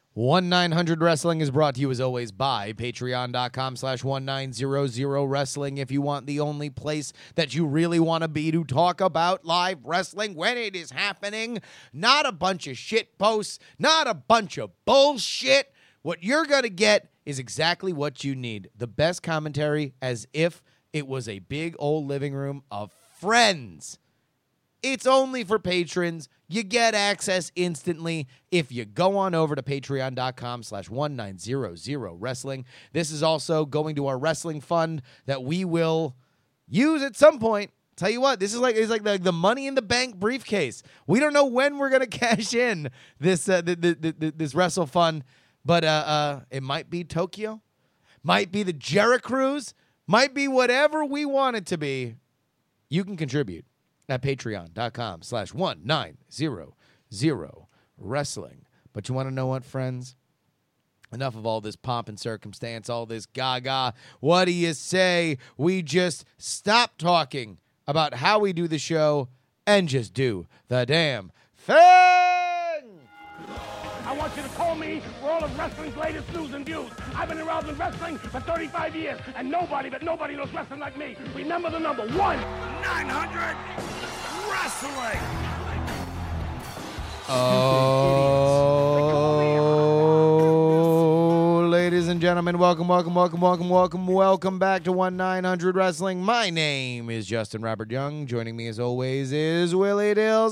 1-900-Wrestling is brought to you as always by patreon.com/1900wrestling. If you want the only place that you really want to be to talk about live wrestling when it is happening, not a bunch of shit posts, not a bunch of bullshit. What you're going to get is exactly what you need. The best commentary as if it was a big old living room of friends. It's only for patrons. You get access instantly if you go on over to patreon.com/1900wrestling. This is also going to our wrestling fund that we will use at some point. Tell you what, this is like the money in the bank briefcase. We don't know when we're gonna cash in this this wrestle fund, but it might be Tokyo, might be the Jericho Cruise, might be whatever we want it to be. You can contribute at patreon.com/1900wrestling. But you want to know what, friends? Enough of all this pomp and circumstance, all this gaga. What do you say we just stop talking about how we do the show and just do the damn thing? I want you to call me for all of wrestling's latest news and views. I've been around in wrestling for 35 years, and nobody knows wrestling like me. Remember the number 1-900 Wrestling. Oh, ladies and gentlemen, welcome back to 1-900 Wrestling. My name is Justin Robert Young. Joining me as always is Willie Dills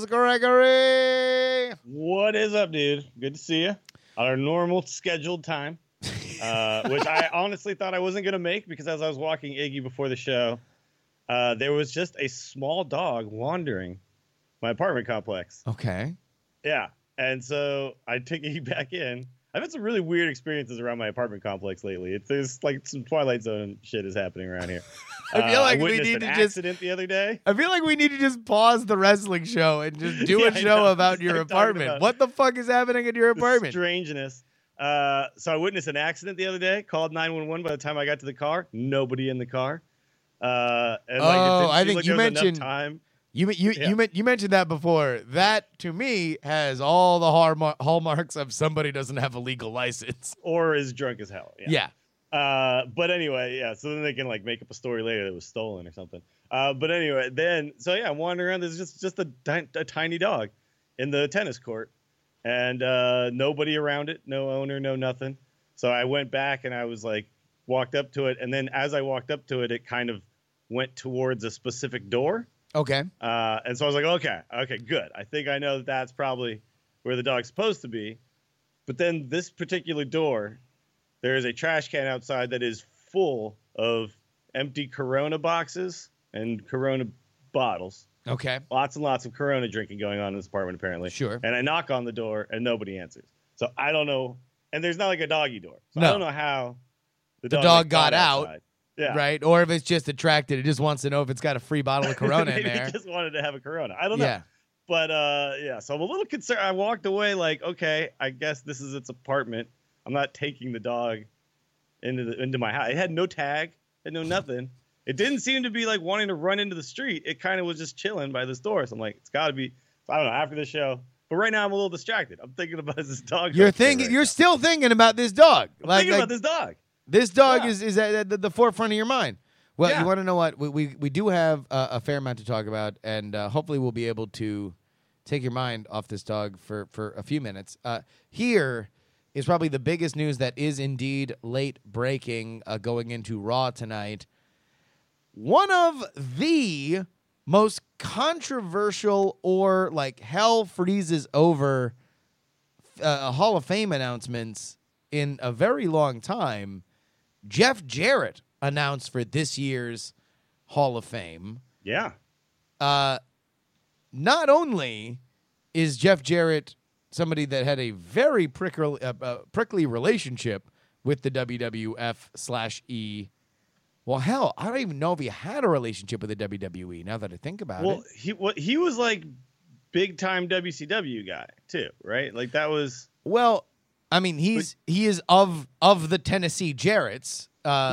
Gregory. What is up, dude? Good to see you on our normal scheduled time, which I honestly thought I wasn't going to make because as I was walking Iggy before the show, there was just a small dog wandering my apartment complex. Okay. Yeah. And so I took Iggy back in. I've had some really weird experiences around my apartment complex lately. There's like some Twilight Zone shit is happening around here. I feel like we witnessed need an to accident the other day. I feel like we need to just pause the wrestling show and just do a show about your apartment. What the fuck is happening in your apartment? Strangeness. So I witnessed an accident the other day. Called 911. By the time I got to the car, nobody in the car. And I think you there was mentioned enough time. You mentioned that before. That to me has all the hallmarks of somebody doesn't have a legal license Or is drunk as hell. Yeah. But anyway, yeah. So then they can like make up a story later that it was stolen or something. But anyway, I'm wandering around. There's just a tiny dog in the tennis court, and nobody around it, no owner, no nothing. So I went back and I was like, walked up to it, and then as I walked up to it, it kind of went towards a specific door. Okay. And so I was like, okay, good. I think I know that's probably where the dog's supposed to be. But then this particular door, there is a trash can outside that is full of empty Corona boxes and Corona bottles. Okay. Lots and lots of Corona drinking going on in this apartment, apparently. Sure. And I knock on the door, and nobody answers. So I don't know. And there's not like a doggy door. So No. I don't know how the dog got out. outside. Yeah. Right? Or if it's just attracted, it just wants to know if it's got a free bottle of Corona in Maybe there. he just wanted to have a Corona. I don't know. Yeah. But, so I'm a little concerned. I walked away like, okay, I guess this is its apartment. I'm not taking the dog into my house. It had no tag. It had no nothing. It didn't seem to be like wanting to run into the street. It kind of was just chilling by this door. So I'm like, it's got to be, I don't know, after the show. But right now I'm a little distracted. I'm thinking about this dog. You're still thinking about this dog. I'm thinking about this dog. This dog is at the forefront of your mind. Well, Yeah. you want to know what? We do have a fair amount to talk about, and hopefully we'll be able to take your mind off this dog for a few minutes. Here is probably the biggest news that is indeed late breaking going into Raw tonight. One of the most controversial or like hell freezes over Hall of Fame announcements in a very long time. Jeff Jarrett announced for this year's Hall of Fame. Yeah. Not only is Jeff Jarrett somebody that had a very prickly relationship with the WWF/E. Well, hell, I don't even know if he had a relationship with the WWE now that I think about it. Well, he was like big time WCW guy too, right? Like that was. Well, I mean, he is of the Tennessee Jarretts.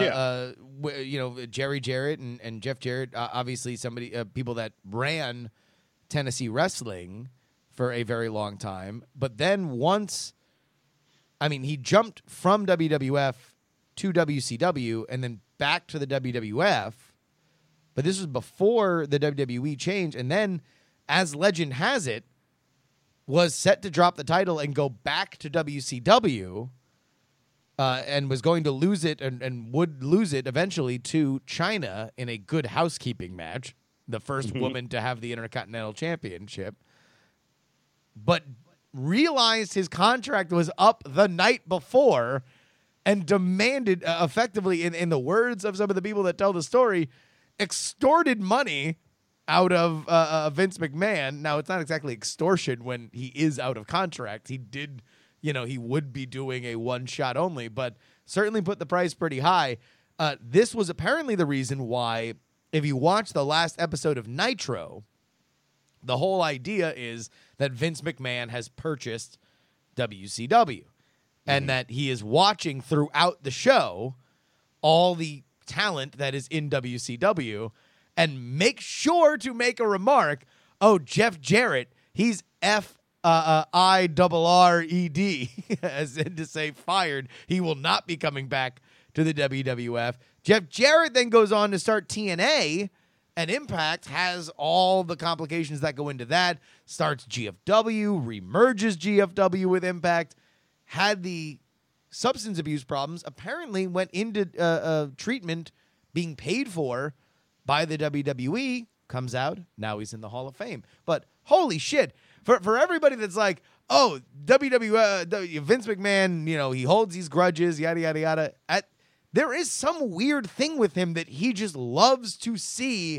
Jerry Jarrett and Jeff Jarrett, obviously people that ran Tennessee wrestling for a very long time. But then once I mean, he jumped from WWF to WCW and then back to the WWF, but this was before the WWE change. And then, as legend has it, was set to drop the title and go back to WCW, and was going to lose it and would lose it eventually to Chyna in a Good Housekeeping match, the first woman to have the Intercontinental Championship, but realized his contract was up the night before and demanded, effectively, in the words of some of the people that tell the story, extorted money out of Vince McMahon. Now, it's not exactly extortion when he is out of contract. He did, he would be doing a one-shot only, but certainly put the price pretty high. This was apparently the reason why, if you watch the last episode of Nitro, the whole idea is that Vince McMahon has purchased WCW and that he is watching throughout the show all the talent that is in WCW and make sure to make a remark, oh, Jeff Jarrett, he's F-I-R-R-E-D, as in to say fired. He will not be coming back to the WWF. Jeff Jarrett then goes on to start TNA, and Impact has all the complications that go into that. Starts GFW, remerges GFW with Impact, had the substance abuse problems, apparently went into treatment being paid for by the WWE, comes out, now he's in the Hall of Fame. But holy shit, for everybody that's like, oh, WWE, Vince McMahon, he holds these grudges, yada, yada, yada. There is some weird thing with him that he just loves to see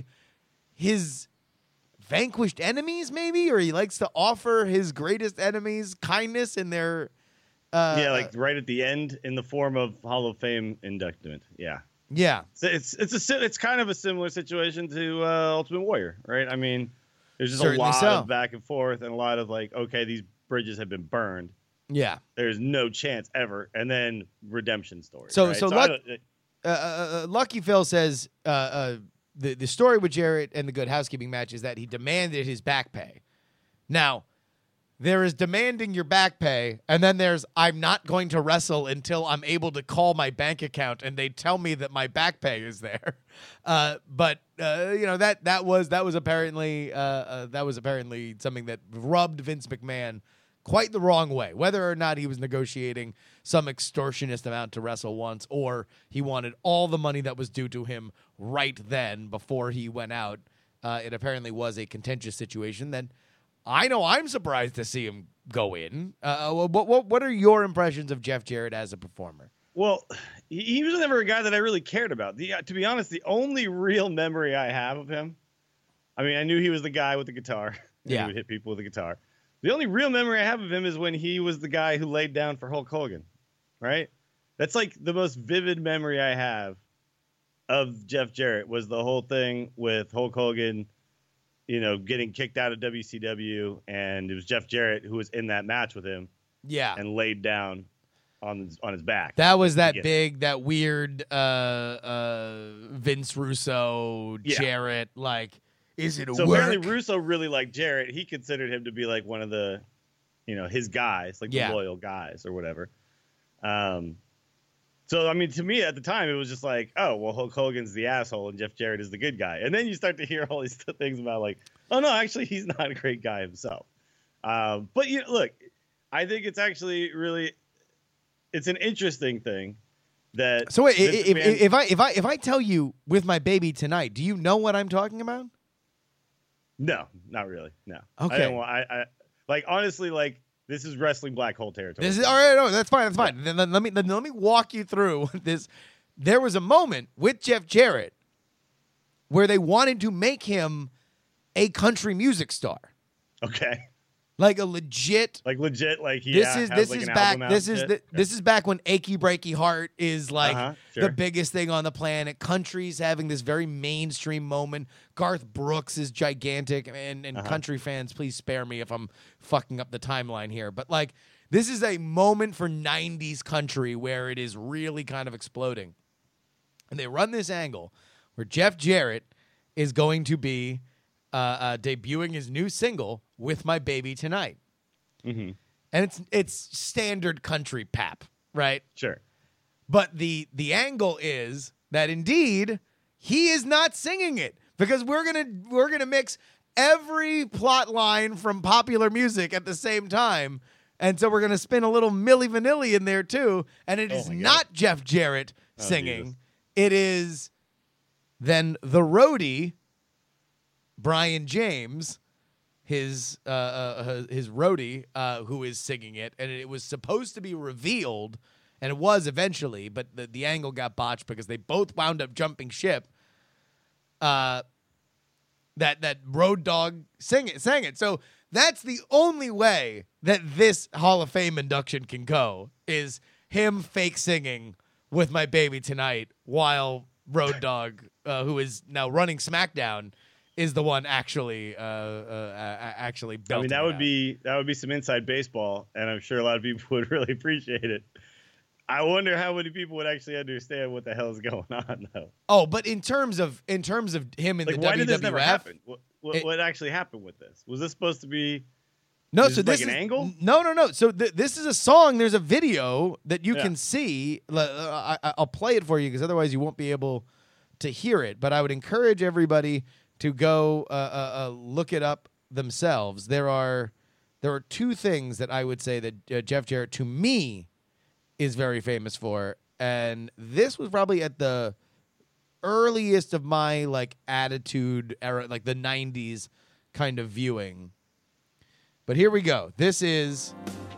his vanquished enemies, maybe, or he likes to offer his greatest enemies kindness in their... like right at the end in the form of Hall of Fame inductment. Yeah. Yeah. So it's kind of a similar situation to Ultimate Warrior, right? I mean, there's just Certainly a lot so. of back and forth and a lot of like, okay, these bridges have been burned. Yeah. There's no chance ever. And then redemption story. So right? Lucky Phil says the story with Jarrett and the Good Housekeeping match is that he demanded his back pay. Now, there is demanding your back pay, and then there's I'm not going to wrestle until I'm able to call my bank account and they tell me that my back pay is there. But that was apparently something that rubbed Vince McMahon quite the wrong way. Whether or not he was negotiating some extortionist amount to wrestle once, or he wanted all the money that was due to him right then before he went out, it apparently was a contentious situation. Then I know I'm surprised to see him go in. What are your impressions of Jeff Jarrett as a performer? Well, he was never a guy that I really cared about. To be honest, the only real memory I have of him, I mean, I knew he was the guy with the guitar. Yeah. He would hit people with a guitar. The only real memory I have of him is when he was the guy who laid down for Hulk Hogan, right? That's like the most vivid memory I have of Jeff Jarrett was the whole thing with Hulk Hogan, getting kicked out of WCW, and it was Jeff Jarrett who was in that match with him. Yeah. And laid down on his back. That was that weird Vince Russo, Jarrett, is it a so work? apparently Russo really liked Jarrett. He considered him to be like one of the, his guys, like the loyal guys or whatever. So, I mean, to me at the time, it was just like, oh, well, Hulk Hogan's the asshole and Jeff Jarrett is the good guy. And then you start to hear all these things about like, oh, no, actually, he's not a great guy himself. But, look, I think it's actually really, it's an interesting thing that. So wait, if I tell you With My Baby Tonight, do you know what I'm talking about? No, not really. No. Okay. I honestly, this is wrestling black hole territory. This is all right. No, that's fine. That's fine. Then let me walk you through this. There was a moment with Jeff Jarrett where they wanted to make him a country music star. Okay. Like a legit. This is back when Achy Breaky Heart is sure. the biggest thing on the planet. Country's having this very mainstream moment. Garth Brooks is gigantic, and country fans, please spare me if I'm fucking up the timeline here. But this is a moment for 90s country where it is really kind of exploding. And they run this angle where Jeff Jarrett is going to be debuting his new single, With My Baby Tonight. Mm-hmm. and it's standard country pap, right? Sure. But the angle is that indeed he is not singing it, because we're gonna mix every plot line from popular music at the same time, and so we're gonna spin a little Milli Vanilli in there too, and it is not Jeff Jarrett singing. Jesus. It is then the roadie, Brian James, his roadie, who is singing it, and it was supposed to be revealed, and it was eventually, but the angle got botched because they both wound up jumping ship. That Road Dogg sang it. So that's the only way that this Hall of Fame induction can go, is him fake singing With My Baby Tonight while Road Dogg, who is now running SmackDown, is the one actually belting I mean, that would it out. be some inside baseball, and I'm sure a lot of people would really appreciate it. I wonder how many people would actually understand what the hell is going on, though. Oh, but in terms of him in Like, the why WWF, did this never happen? What actually happened with this? Was this supposed to be? No, Is so this this like an is angle? No. So this is a song. There's a video that you Yeah. can see. I'll play it for you because otherwise you won't be able to hear it. But I would encourage everybody to go look it up themselves. There are two things that I would say that Jeff Jarrett, to me, is very famous for, and this was probably at the earliest of my like Attitude era, like the 90s kind of viewing. But here we go. This is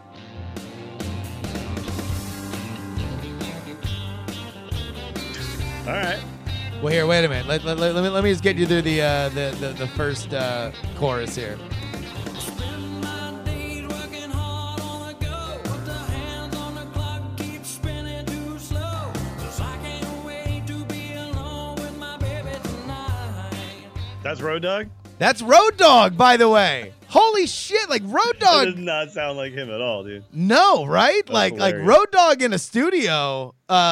All right. well. Here, wait a minute. Let me just get you through the first chorus here. Spend my days working hard on the go, but the hands on the clock keep spinning too slow. 'Cause I can't wait to be alone with my baby tonight. That's Road Dogg? That's Road Dogg, by the way. Holy shit! Like Road That Dogg. does not sound like him at all, dude. No, right? That's Like hilarious. Road Dogg in a studio.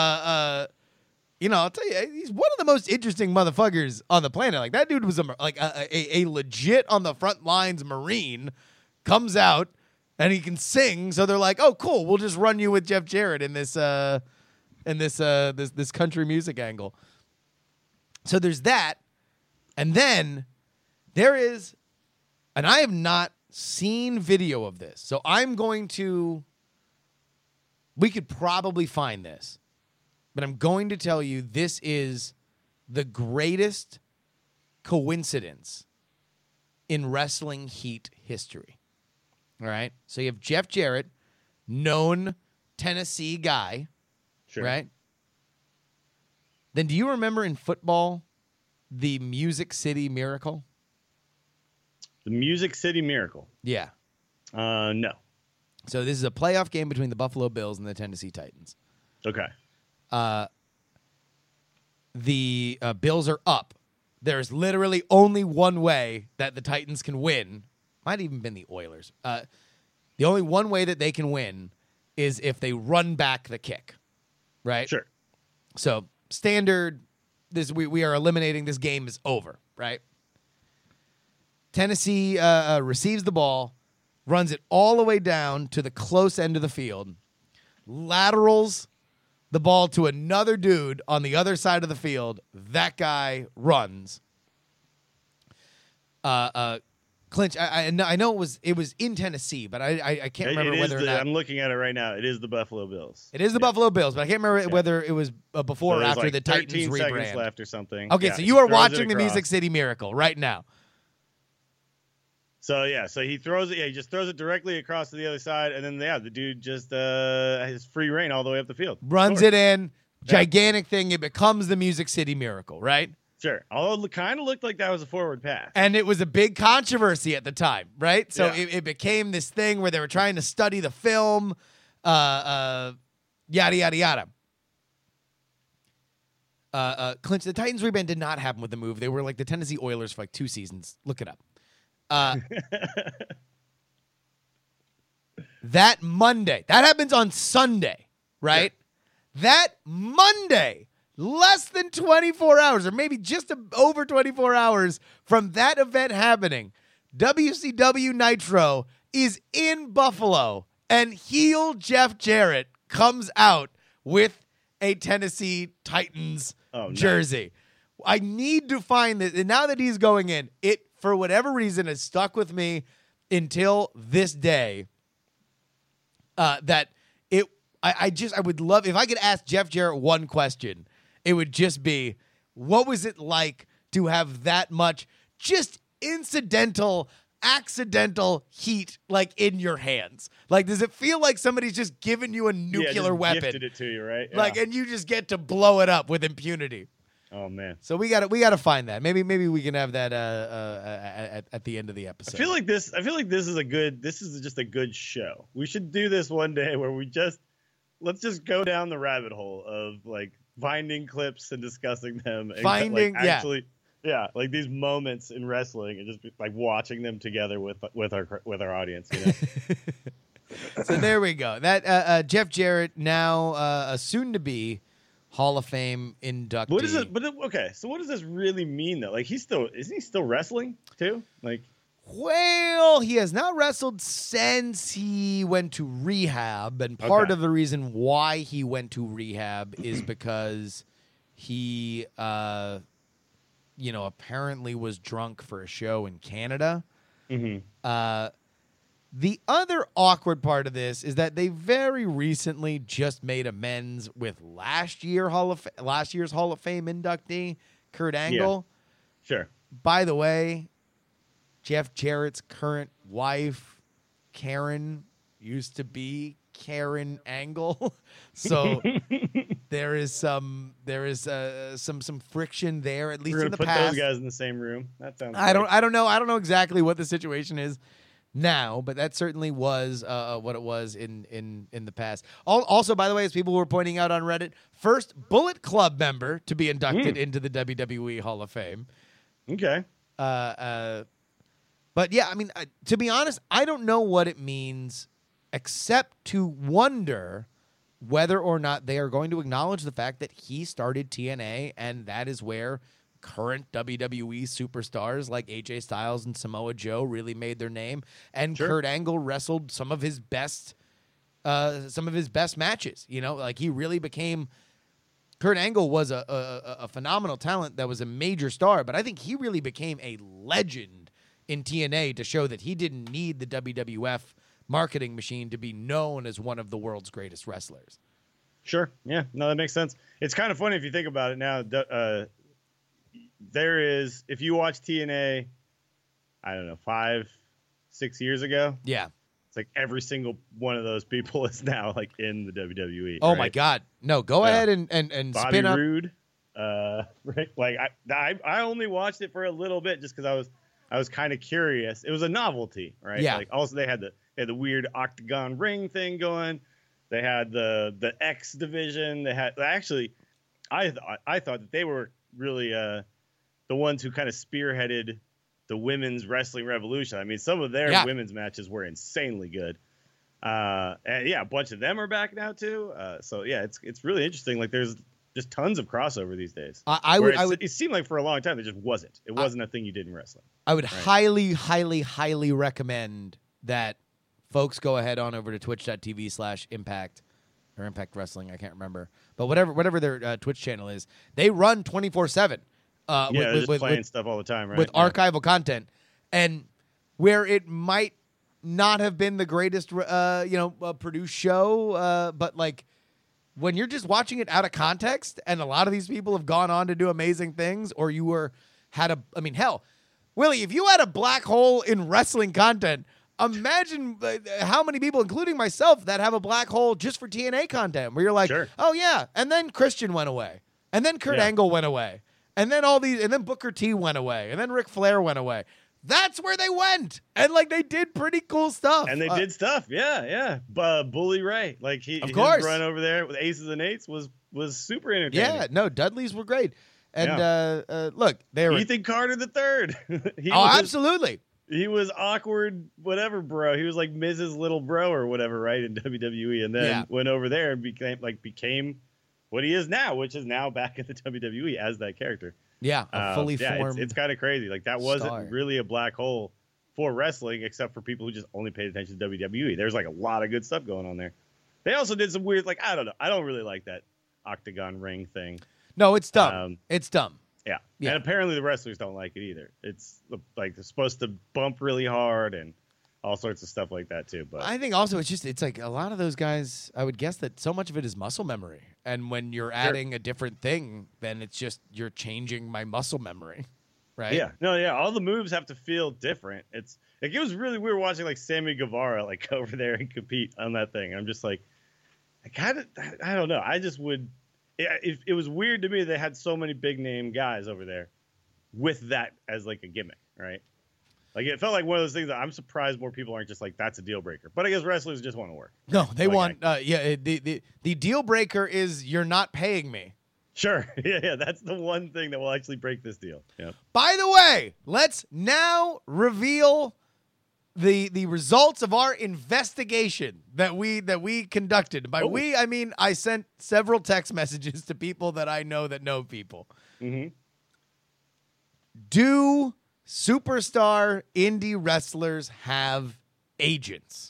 I'll tell you, he's one of the most interesting motherfuckers on the planet. Like that dude was a legit on the front lines Marine, comes out and he can sing. So they're like, oh, cool, we'll just run you with Jeff Jarrett in this country music angle. So there's that, and then there is. And I have not seen video of this, so we could probably find this, but I'm going to tell you this is the greatest coincidence in wrestling heat history. All right? So you have Jeff Jarrett, known Tennessee guy, Sure. right? Then do you remember in football the Music City Miracle? The Music City Miracle. Yeah. No. So this is a playoff game between the Buffalo Bills and the Tennessee Titans. Okay. The Bills are up. There's literally only one way that the Titans can win. Might even been the Oilers. The only one way that they can win is if they run back the kick, right? Sure. So standard. We are eliminating. This game is over, right? Tennessee receives the ball, runs it all the way down to the close end of the field, laterals the ball to another dude on the other side of the field. That guy runs. Clinch, I know it was in Tennessee, but I can't remember whether or not. I'm looking at it right now. It is the Buffalo Bills. It is the Buffalo Bills, but I can't remember whether it was before So or there's after like the Titans 13 seconds rebrand. left or something. Okay, Yeah, so he you are throws it watching the across. Music City Miracle right now. So he throws it. Yeah, he just throws it directly across to the other side, and then the dude just has free reign all the way up the field. Runs Sure. it in, gigantic thing. It becomes the Music City Miracle, right? Sure. Although it kind of looked like that was a forward pass. And it was a big controversy at the time, right? So Yeah. it became this thing where they were trying to study the film, yada, yada, yada. Clinch, the Titans rebrand did not happen with the move. They were like the Tennessee Oilers for like 2 seasons. Look it up. That Monday, that happens on Sunday, right? Yeah. That Monday, less than 24 hours, or maybe just over 24 hours from that event happening, WCW Nitro is in Buffalo and heel Jeff Jarrett comes out with a Tennessee Titans nice. jersey. I need to find this. And now that he's going in, it, for whatever reason, has stuck with me until this day. That it, I would love, if I could ask Jeff Jarrett one question, it would just be, what was it like to have that much just accidental heat like in your hands? Like, does it feel like somebody's just giving you a nuclear weapon? Gifted it to you, right? Yeah. Like, and you just get to blow it up with impunity. Oh man. So we got to find that. Maybe we can have that at the end of the episode. I feel like this is just a good show. We should do this one day where let's just go down the rabbit hole of like finding clips and discussing them and like these moments in wrestling and just like watching them together with our audience, you know. So there we go. That Jeff Jarrett, now a soon to be Hall of Fame inductee. What is it? But okay, so what does this really mean though? Like isn't he still wrestling too? Like, well, he has not wrestled since he went to rehab, and part of the reason why he went to rehab is because he apparently was drunk for a show in Canada. mm-hmm. The other awkward part of this is that they very recently just made amends with last year's Hall of Fame inductee, Kurt Angle. Yeah. Sure. By the way, Jeff Jarrett's current wife, Karen, used to be Karen Angle. So there is some friction there, at least We're in the gonna put past. those guys in the same room. That sounds. I don't know exactly what the situation is now, but that certainly was what it was in the past. Also, by the way, as people were pointing out on Reddit, first Bullet Club member to be inducted into the WWE Hall of Fame. Okay. But yeah, I mean, to be honest, I don't know what it means, except to wonder whether or not they are going to acknowledge the fact that he started TNA, and that is where current WWE superstars like AJ Styles and Samoa Joe really made their name, and Sure. Kurt Angle wrestled some of his best matches. You know, like he really became. Kurt Angle was a phenomenal talent that was a major star, but I think he really became a legend in TNA to show that he didn't need the WWF marketing machine to be known as one of the world's greatest wrestlers. Sure. Yeah. No, that makes sense. It's kind of funny if you think about it now. There is, if you watch TNA, I don't know, 5-6 years ago. Yeah. It's like every single one of those people is now like in the WWE. Oh right? my God. No, go ahead and Bobby spin up. Roode. Right. Like I only watched it for a little bit just because I was kind of curious. It was a novelty, right? Yeah. Like also they had the weird octagon ring thing going. They had the X division. They had actually, I thought that they were really the ones who kind of spearheaded the women's wrestling revolution. I mean, some of their women's matches were insanely good. And yeah, a bunch of them are back now too. So yeah, it's really interesting. Like there's just tons of crossover these days. It seemed like for a long time there just wasn't. It wasn't a thing you did in wrestling. I would highly, highly, highly recommend that folks go ahead on over to twitch.tv/impact or Impact Wrestling. I can't remember, but whatever their Twitch channel is, they run 24/7. Just playing stuff all the time, right? With archival content, and where it might not have been the greatest, produced show, but like when you're just watching it out of context, and a lot of these people have gone on to do amazing things, or hell, Willie, if you had a black hole in wrestling content, imagine how many people, including myself, that have a black hole just for TNA content, where you're like, sure. Oh yeah, and then Christian went away, and then Kurt Angle went away. And then and then Booker T went away, and then Ric Flair went away. That's where they went, and like they did pretty cool stuff. And they did stuff, yeah. Bully Ray, like his run over there with Aces and Eights was super entertaining. Yeah, no, Dudleys were great. And look, they were Ethan Carter III. Absolutely. He was awkward, whatever, bro. He was like Mrs. Little Bro or whatever, right, in WWE, and then went over there and became what he is now, which is now back at the WWE as that character. Yeah, a fully formed. It's kind of crazy. Like that wasn't star. really a black hole for wrestling, except for people who just only paid attention to WWE. There's like a lot of good stuff going on there. They also did some weird, like, I don't know. I don't really like that octagon ring thing. No, it's dumb. It's dumb. Yeah. Yeah. And apparently the wrestlers don't like it either. It's like they're supposed to bump really hard and all sorts of stuff like that too. But I think also it's like a lot of those guys, I would guess that so much of it is muscle memory. And when you're adding a different thing, then it's just you're changing my muscle memory. Right? yeah, no, yeah, all the moves have to feel different. It's like it was really weird watching like Sammy Guevara like go over there and compete on that thing. I'm just like, I don't know. I just would. It was weird to me they had so many big name guys over there with that as like a gimmick, right? Like it felt like one of those things that I'm surprised more people aren't just like that's a deal breaker. But I guess wrestlers just want to work. No, they Like, want. The deal breaker is you're not paying me. Sure, yeah, that's the one thing that will actually break this deal. Yeah. By the way, let's now reveal the results of our investigation that we conducted. By we, I mean I sent several text messages to people that I know that know people. Mm-hmm. Do superstar indie wrestlers have agents?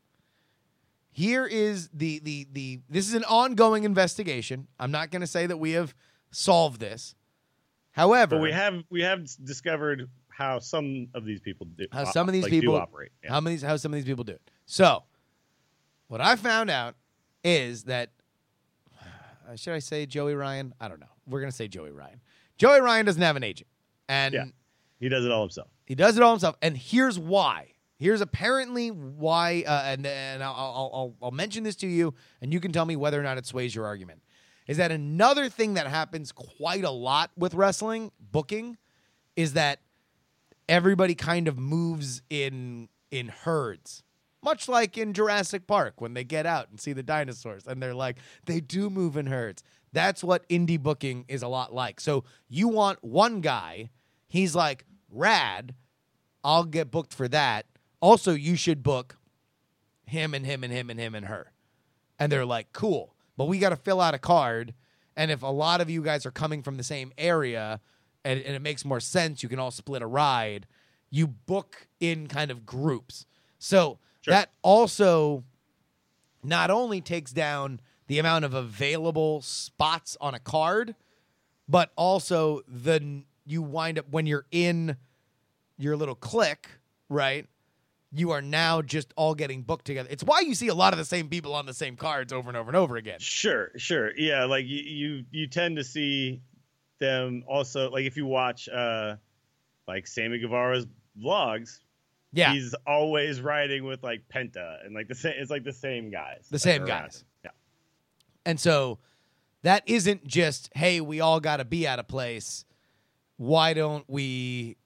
Here is the this is an ongoing investigation. I'm not going to say that we have solved this. However, But we have discovered how some of these people do. how some of these like, people do operate. Yeah. how some of these people do it. So, what I found out is that should I say Joey Ryan? I don't know. We're going to say Joey Ryan. Joey Ryan doesn't have an agent. And Yeah. He does it all himself. he does it all himself, and here's why. Here's apparently why, and I'll mention this to you, and you can tell me whether or not it sways your argument. Is that another thing that happens quite a lot with wrestling booking is that everybody kind of moves in herds, much like in Jurassic Park when they get out and see the dinosaurs, and they're like, they do move in herds. That's what indie booking is a lot like. So you want one guy, he's like, rad, I'll get booked for that. Also, you should book him and him and him and him and her. And they're like, cool, but we got to fill out a card. And if a lot of you guys are coming from the same area and it makes more sense, you can all split a ride. You book in kind of groups. So that also not only takes down the amount of available spots on a card, but also you wind up when you're in your little clique, right? You are now just all getting booked together. It's why you see a lot of the same people on the same cards over and over and over again. Sure. Yeah, like you tend to see them also, like if you watch like Sammy Guevara's vlogs, Yeah, he's always riding with like Penta and like it's like the same guys. the same that are around guys. him. Yeah. And so that isn't just, hey, we all got to be at a place. Why don't we,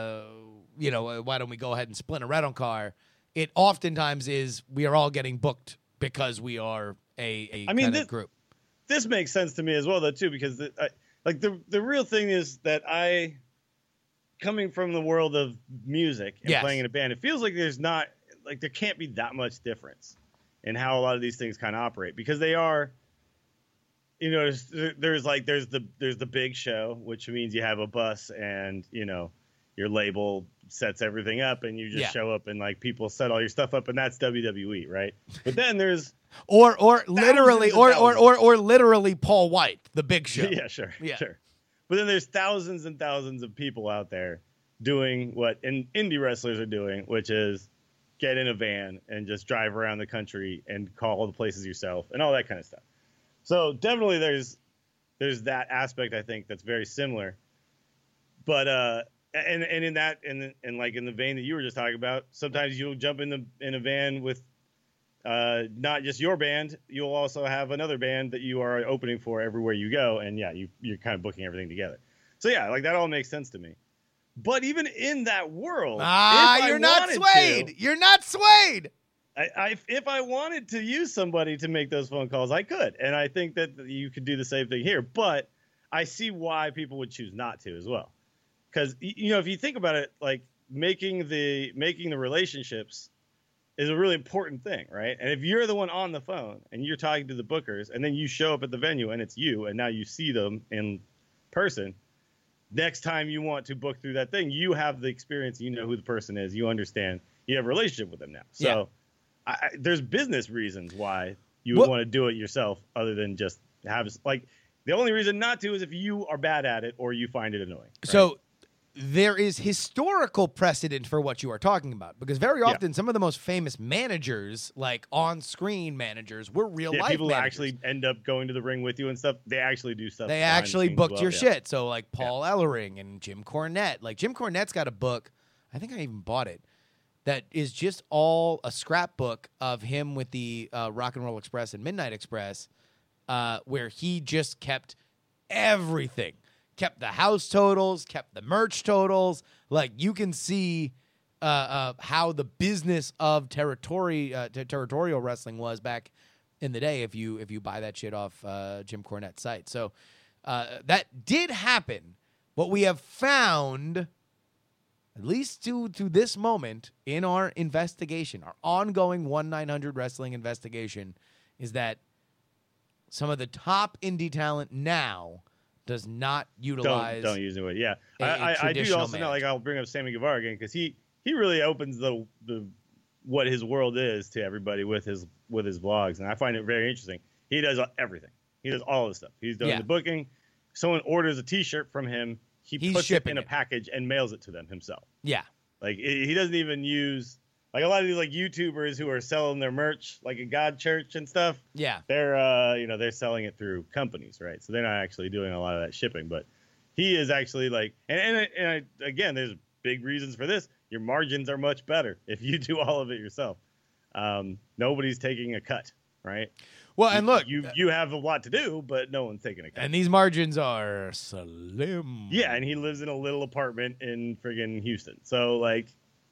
why don't we go ahead and split a rental car? It oftentimes is we are all getting booked because we are a kind of group. This makes sense to me as well, though, too, because the real thing is that coming from the world of music and Yes. playing in a band, it feels like there can't be that much difference in how a lot of these things kind of operate, because they are, there's the big show, which means you have a bus and, your label sets everything up and you just show up and like people set all your stuff up, and that's WWE, right? But then there's or literally or literally Paul White, the Big Show. Yeah, sure. Yeah. Sure. But then there's thousands and thousands of people out there doing what indie wrestlers are doing, which is get in a van and just drive around the country and call all the places yourself and all that kind of stuff. So definitely there's that aspect, I think, that's very similar. But and in that and like in the vein that you were just talking about, sometimes you'll jump in a van with not just your band, you'll also have another band that you are opening for everywhere you go, and yeah, you're kind of booking everything together. So yeah, like that all makes sense to me. But even in that world, you're not swayed. You're not swayed. If I wanted to use somebody to make those phone calls, I could, and I think that you could do the same thing here. But I see why people would choose not to as well, because if you think about it, like making the relationships is a really important thing, right? And if you're the one on the phone and you're talking to the bookers, and then you show up at the venue and it's you, and now you see them in person, next time you want to book through that thing, you have the experience. You know who the person is. You understand. You have a relationship with them now. So there's business reasons why you would want to do it yourself, other than just have like the only reason not to is if you are bad at it or you find it annoying. Right? So there is historical precedent for what you are talking about, because very often some of the most famous managers, like on-screen managers, were real-life people who managers. actually end up going to the ring with you and stuff. They actually do stuff. They behind the actually scenes booked as your well. shit. So like Paul Ellering and Jim Cornette. Like Jim Cornette's got a book, I think I even bought it, that is just all a scrapbook of him with the Rock and Roll Express and Midnight Express, where he just kept everything. Kept the house totals, kept the merch totals. Like, you can see how the business of territorial wrestling was back in the day if you buy that shit off Jim Cornette's site. So that did happen. What we have found, at least to this moment in our investigation, our ongoing 1-900 Wrestling investigation, is that some of the top indie talent now does not utilize. Don't use it. Yeah, a I do traditional also know. Like, manager. I'll bring up Sammy Guevara again because he really opens the what his world is to everybody with his vlogs, and I find it very interesting. He does everything. He does all the stuff. He's doing the booking. Someone orders a T-shirt from him. He's puts it in a package and mails it to them himself. Yeah. Like, he doesn't even use, like, a lot of these like YouTubers who are selling their merch, like a God Church and stuff. Yeah. They're they're selling it through companies, right? So they're not actually doing a lot of that shipping. But he is actually like, and again, there's big reasons for this. Your margins are much better if you do all of it yourself. Nobody's taking a cut, right? Well, and look, you have a lot to do, but no one's taking a cut. and these margins are slim. Yeah, and he lives in a little apartment in friggin' Houston. So, like,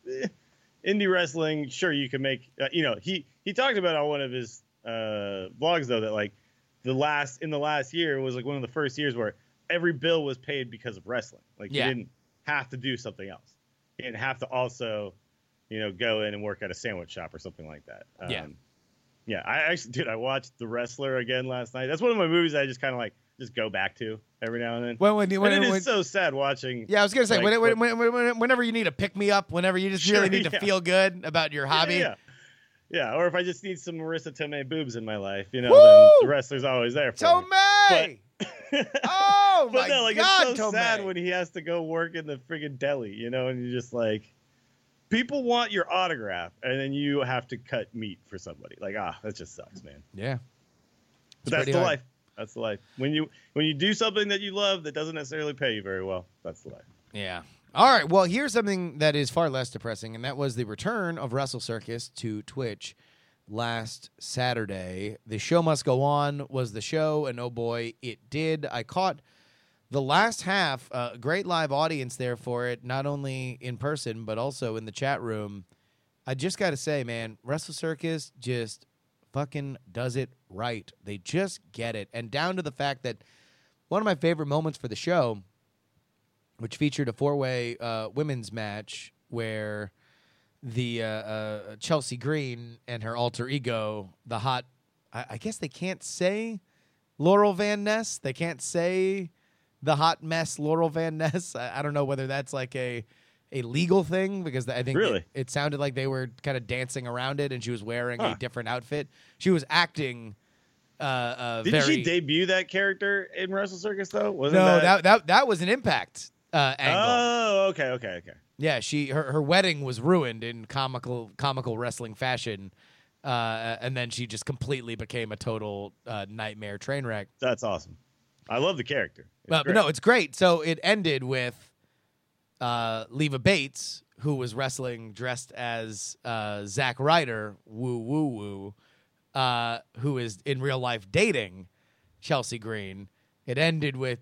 indie wrestling, sure, you can make, he talked about on one of his vlogs, though, that, like, in the last year was, like, one of the first years where every bill was paid because of wrestling. Like, you didn't have to do something else. You didn't have to also, go in and work at a sandwich shop or something like that. Yeah, I watched The Wrestler again last night. That's one of my movies I just kind of like just go back to every now and then. It is so sad watching. Yeah, I was gonna say like, whenever you need a pick me up, whenever you just really need to feel good about your hobby. Yeah, or if I just need some Marissa Tomei boobs in my life, then Woo! The Wrestler's always there for me. Tomei! Oh But my no, like, God, it's so Tomei! sad when he has to go work in the friggin' deli, and you're just like, people want your autograph, and then you have to cut meat for somebody. Like, that just sucks, man. Yeah, But that's the life. That's the life. When you do something that you love that doesn't necessarily pay you very well, that's the life. Yeah. All right. Well, here's something that is far less depressing, and that was the return of Wrestle Circus to Twitch last Saturday. The show must go on was the show, and oh boy, it did. I caught the last half, a great live audience there for it, not only in person, but also in the chat room. I just got to say, man, Wrestle Circus just fucking does it right. They just get it. And down to the fact that one of my favorite moments for the show, which featured a 4-way women's match where the Chelsea Green and her alter ego, the hot, I guess they can't say Laurel Van Ness. They can't say the hot mess Laurel Van Ness. I don't know whether that's like a legal thing, because I think really? it sounded like they were kind of dancing around it, and she was wearing a different outfit. She was acting Didn't she debut that character in Wrestle Circus, though? That was an Impact angle. Oh, okay. Yeah, her wedding was ruined in comical wrestling fashion, and then she just completely became a total nightmare train wreck. That's awesome. I love the character. But no, it's great. So it ended with Leva Bates, who was wrestling dressed as Zack Ryder, woo, who is in real life dating Chelsea Green. It ended with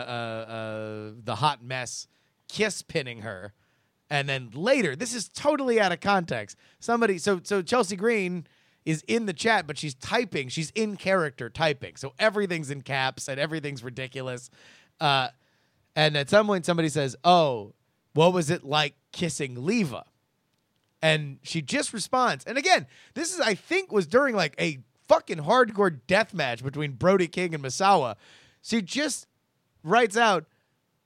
the hot mess kiss pinning her. And then later, this is totally out of context. So Chelsea Green is in the chat, but she's typing. She's in character typing. So everything's in caps and everything's ridiculous. And at some point, somebody says, "Oh, what was it like kissing Leva?" And she just responds. And again, this is, I think, was during like a fucking hardcore death match between Brody King and Misawa. She just writes out,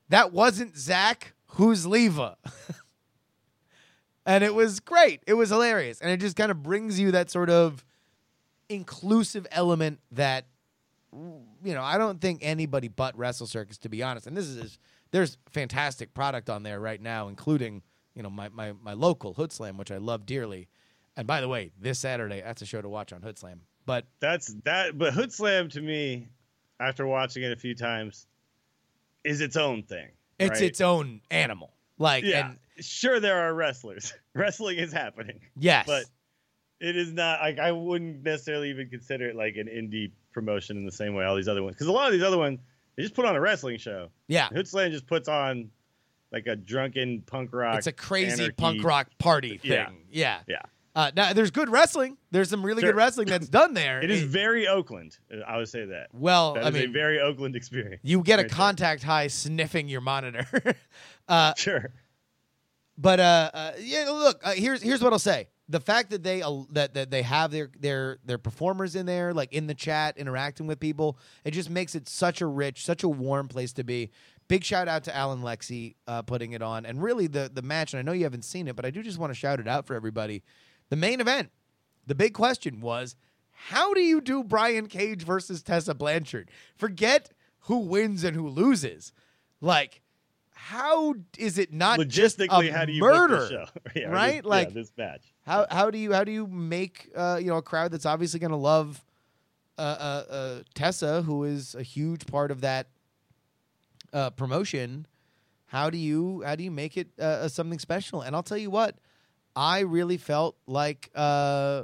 that wasn't Zach, who's Leva? And it was great. It was hilarious. And it just kind of brings you that sort of inclusive element that, I don't think anybody but Wrestle Circus, to be honest. And there's fantastic product on there right now, including, my local Hood Slam, which I love dearly. And by the way, this Saturday, that's a show to watch on Hood Slam. But But Hood Slam, to me, after watching it a few times, is its own thing. it's right? its own animal. Yeah, sure, there are wrestlers. Wrestling is happening. Yes. But it is not, I wouldn't necessarily even consider it like an indie promotion in the same way all these other ones. Because a lot of these other ones, they just put on a wrestling show. Yeah. Hood Slam just puts on like a drunken punk rock. It's a crazy anarchy. punk rock party thing. Yeah. Yeah. Yeah. Now, there's good wrestling. There's some really Sure. good wrestling that's done there. It is very Oakland. I would say that. Well, That I is a mean, very Oakland experience. you get a right there. contact high sniffing your monitor. Sure. But look, here's what I'll say: the fact that they have their performers in there, like in the chat, interacting with people, it just makes it such a rich, such a warm place to be. Big shout out to Alan Lexi putting it on, and really the match. And I know you haven't seen it, but I do just want to shout it out for everybody. The main event, the big question was, how do you do Brian Cage versus Tessa Blanchard? Forget who wins and who loses, like. How is it not Logistically, just a how do you murder, book the show? Yeah, right? this match. How do you make a crowd that's obviously going to love Tessa, who is a huge part of that promotion? How do you make it something special? And I'll tell you what, I really felt like that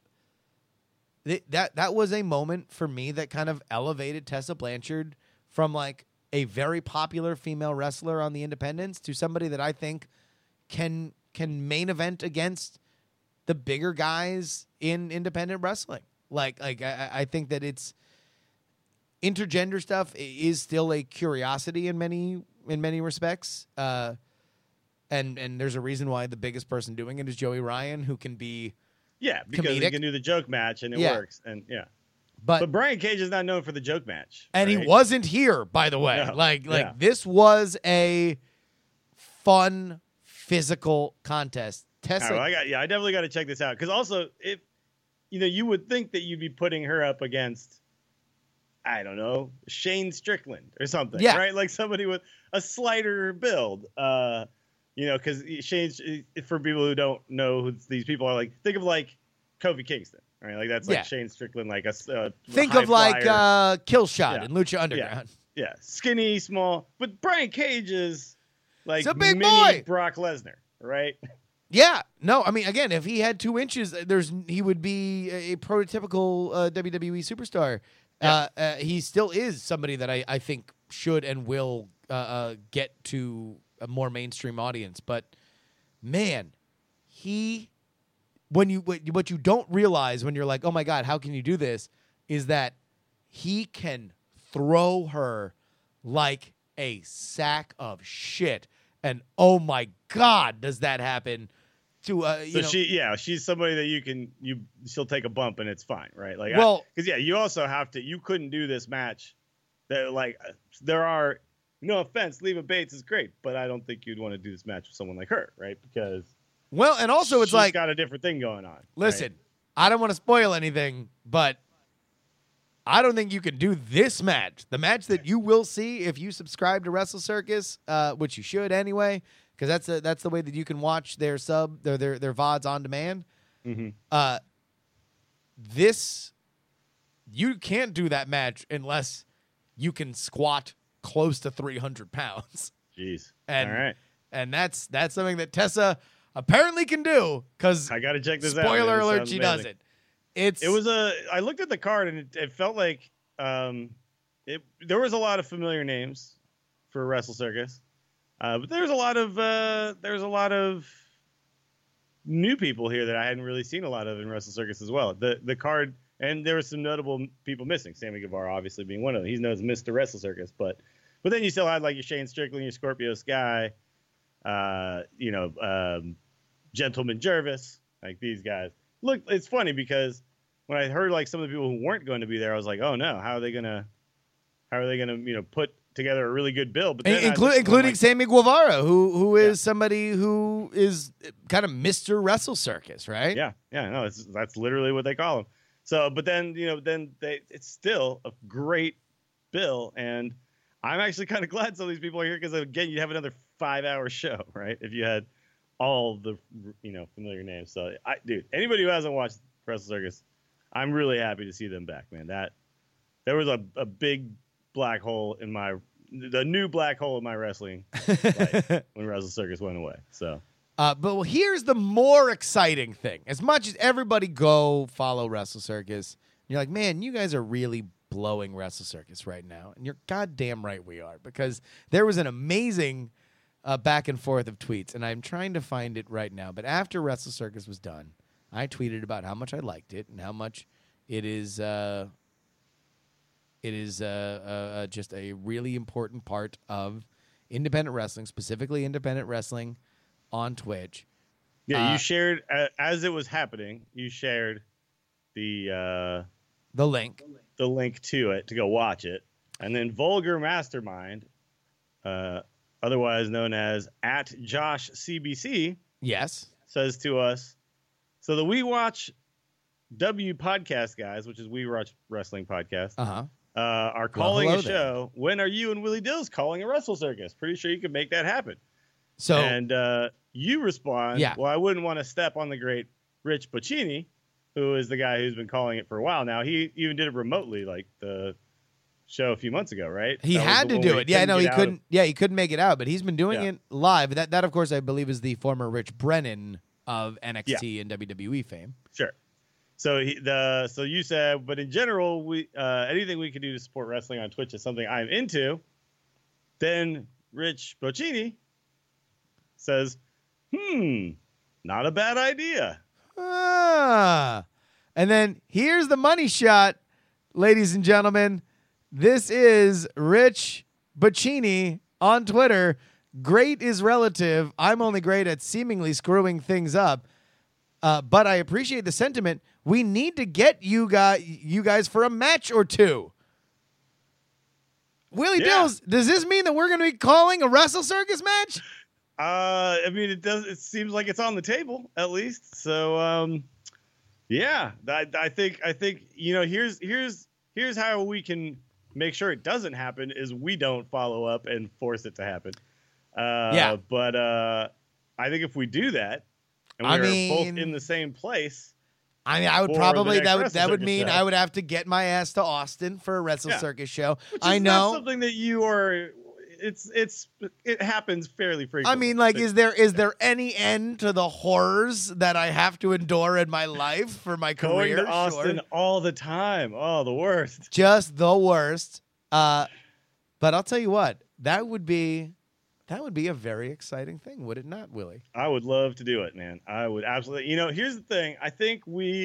was a moment for me that kind of elevated Tessa Blanchard from like a very popular female wrestler on the independents to somebody that I think can main event against the bigger guys in independent wrestling. Like I think that it's intergender stuff is still a curiosity in many respects. And there's a reason why the biggest person doing it is Joey Ryan, who can be because comedic. he can do the joke match and it works. And But Brian Cage is not known for the joke match. and right? he wasn't here, by the way. No. This was a fun physical contest. Tessa, All right, I definitely got to check this out because also if you would think that you'd be putting her up against, I don't know, Shane Strickland or something, right? Like somebody with a slighter build, because Shane's, for people who don't know who these people are, like think of like Kofi Kingston. Right, like that's like Shane Strickland, like a think high of like flyer. Killshot in Lucha Underground. Yeah, skinny, small. But Brian Cage is like He's a big mini boy. Brock Lesnar, right? Yeah, no, I mean, again, if he had 2 inches, he would be a prototypical WWE superstar. Yeah. He still is somebody that I think should and will get to a more mainstream audience. But man, what you don't realize when you're like, oh my God, how can you do this? Is that he can throw her like a sack of shit, and oh my God, does that happen? She's somebody that she'll take a bump and it's fine, right? Like, you also have to. You couldn't do this match. That there are, no offense, Leva Bates is great, but I don't think you'd want to do this match with someone like her, right? Because and also it's she's got a different thing going on. Listen, right? I don't want to spoil anything, but I don't think you can do this match. The match that you will see if you subscribe to Wrestle Circus, which you should anyway, because that's the way that you can watch their VODs on demand. Mm-hmm. You can't do that match unless you can squat close to 300 pounds. Jeez. All right. And that's something that Tessa apparently can do, because I got to check this out. Spoiler alert, she doesn't. I looked at the card and it felt like there was a lot of familiar names for Wrestle Circus, but there's a lot of new people here that I hadn't really seen a lot of in Wrestle Circus as well. The card, and there were some notable people missing. Sammy Guevara obviously being one of them. He's known as Mr. Wrestle Circus, but then you still had like your Shane Strickland, your Scorpio Sky, Gentleman Jervis, like these guys. Look, it's funny because when I heard like some of the people who weren't going to be there, I was like, oh no, how are they gonna put together a really good bill. But then including Sammy Guevara, who is somebody who is kind of Mr. Wrestle Circus, right? Yeah, no, that's literally what they call him. So, but then it's still a great bill, and I'm actually kind of glad some of these people are here because again, you'd have another 5-hour show, right? If you had all the familiar names. So, dude, anybody who hasn't watched Wrestle Circus, I'm really happy to see them back, man. There was a big black hole in the new black hole in my wrestling life when Wrestle Circus went away. So, but here's the more exciting thing. As much as everybody go follow Wrestle Circus, you're like, man, you guys are really blowing Wrestle Circus right now, and you're goddamn right we are, because there was an amazing back and forth of tweets, and I'm trying to find it right now. But after Wrestle Circus was done, I tweeted about how much I liked it and how much it is just a really important part of independent wrestling, specifically independent wrestling on Twitch. Yeah, you shared as it was happening. You shared the link to it to go watch it, and then Vulgar Mastermind, otherwise known as @JoshCBC, yes, says to us, so the We Watch W podcast guys, which is We Watch Wrestling podcast, are calling a show. There. When are you and Willie Dills calling a Wrestle Circus? Pretty sure you can make that happen. So, and you respond, yeah. Well, I wouldn't want to step on the great Rich Boccini, who is the guy who's been calling it for a while now. He even did it remotely, like the show a few months ago, right? He had to do it. Yeah, no, he couldn't. He couldn't make it out, but he's been doing it live. That, of course, I believe is the former Rich Brennan of NXT and WWE fame. Sure. So so you said, but in general, we anything we can do to support wrestling on Twitch is something I'm into. Then Rich Boccini says, not a bad idea. And then here's the money shot, ladies and gentlemen. This is Rich Boccini on Twitter. Great is relative. I'm only great at seemingly screwing things up. But I appreciate the sentiment. We need to get you guys for a match or two. Willie Dills, does this mean that we're going to be calling a Wrestle Circus match? I mean, it does. It seems like it's on the table at least. So, yeah, I think here's how we can make sure it doesn't happen is we don't follow up and force it to happen. But I think if we do that, and we're both in the same place. I mean, I would probably that would mean I would have to get my ass to Austin for a Wrestle Circus show. Which is not something that you are. It happens fairly frequently. I mean, like, is there any end to the horrors that I have to endure in my life for my career? Going to Austin all the time. Oh, the worst. Just the worst. But I'll tell you what, that would be a very exciting thing, would it not, Willie? I would love to do it, man. I would absolutely. Here's the thing. I think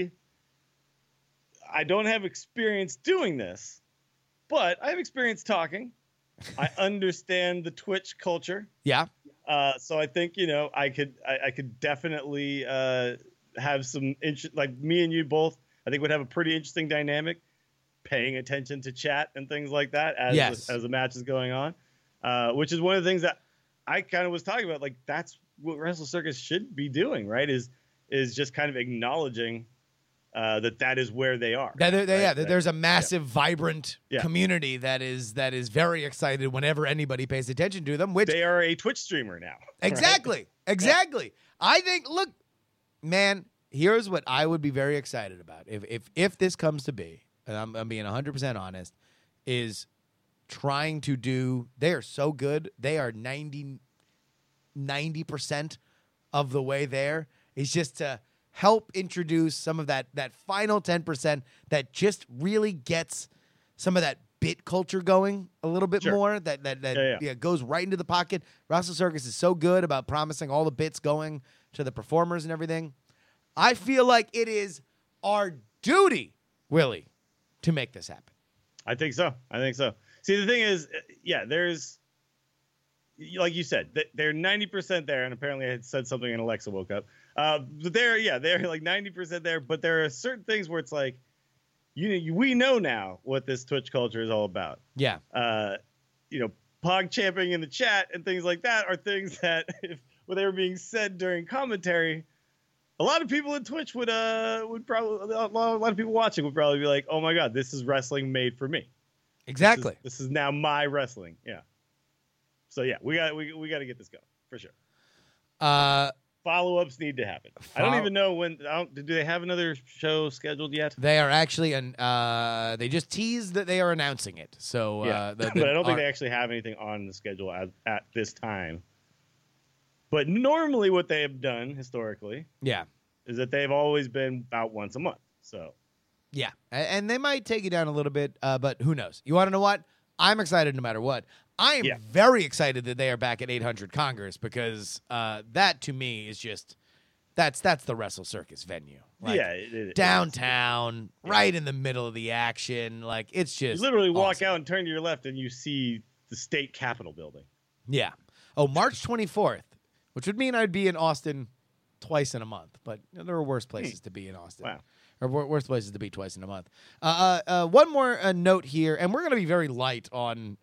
I don't have experience doing this, but I have experience talking. I understand the Twitch culture. Yeah. So I think, I could definitely have some like me and you both, I think would have a pretty interesting dynamic, paying attention to chat and things like that as the match is going on, which is one of the things that I kind of was talking about. Like, that's what Wrestle Circus should be doing, right? Is just kind of acknowledging that is where they are. There's a massive, vibrant community that is very excited whenever anybody pays attention to them. Which they are a Twitch streamer now. Exactly, right? Exactly. Yeah. I think. Look, man. Here's what I would be very excited about if this comes to be, and I'm being 100% honest, is trying to do. They are so good. They are 90% of the way there. It's just to help introduce some of that final 10% that just really gets some of that bit culture going a little bit more. That goes right into the pocket. Wrestle Circus is so good about promising all the bits going to the performers and everything. I feel like it is our duty, Willie, to make this happen. I think so. See, the thing is, there's, like you said, they're 90% there, and apparently I had said something and Alexa woke up. But they're like 90% there, but there are certain things where it's like, we know now what this Twitch culture is all about. Yeah. pog champing in the chat and things like that are things that when they were being said during commentary, a lot of people in Twitch would probably a lot of people watching would probably be like, "Oh my god, this is wrestling made for me." Exactly. This is now my wrestling. Yeah. So yeah, we got to get this going for sure. Follow-ups need to happen. I don't even know when. Do they have another show scheduled yet? They are actually they just teased that they are announcing it. So yeah, but I don't think they actually have anything on the schedule at this time. But normally, what they have done historically, is that they've always been about once a month. So, yeah, and they might take it down a little bit, but who knows? You want to know what? I'm excited no matter what. I am very excited that they are back at 800 Congress because that to me is just that's the Wrestle Circus venue. Like, it downtown, right in the middle of the action. Like it's just you literally walk awesome. out and turn to your left and you see the state capitol building. Yeah. Oh, March 24th. Which would mean I'd be in Austin twice in a month, but there are worse places to be in Austin. Wow. Or worse places to be twice in a month. One more note here, and we're going to be very light on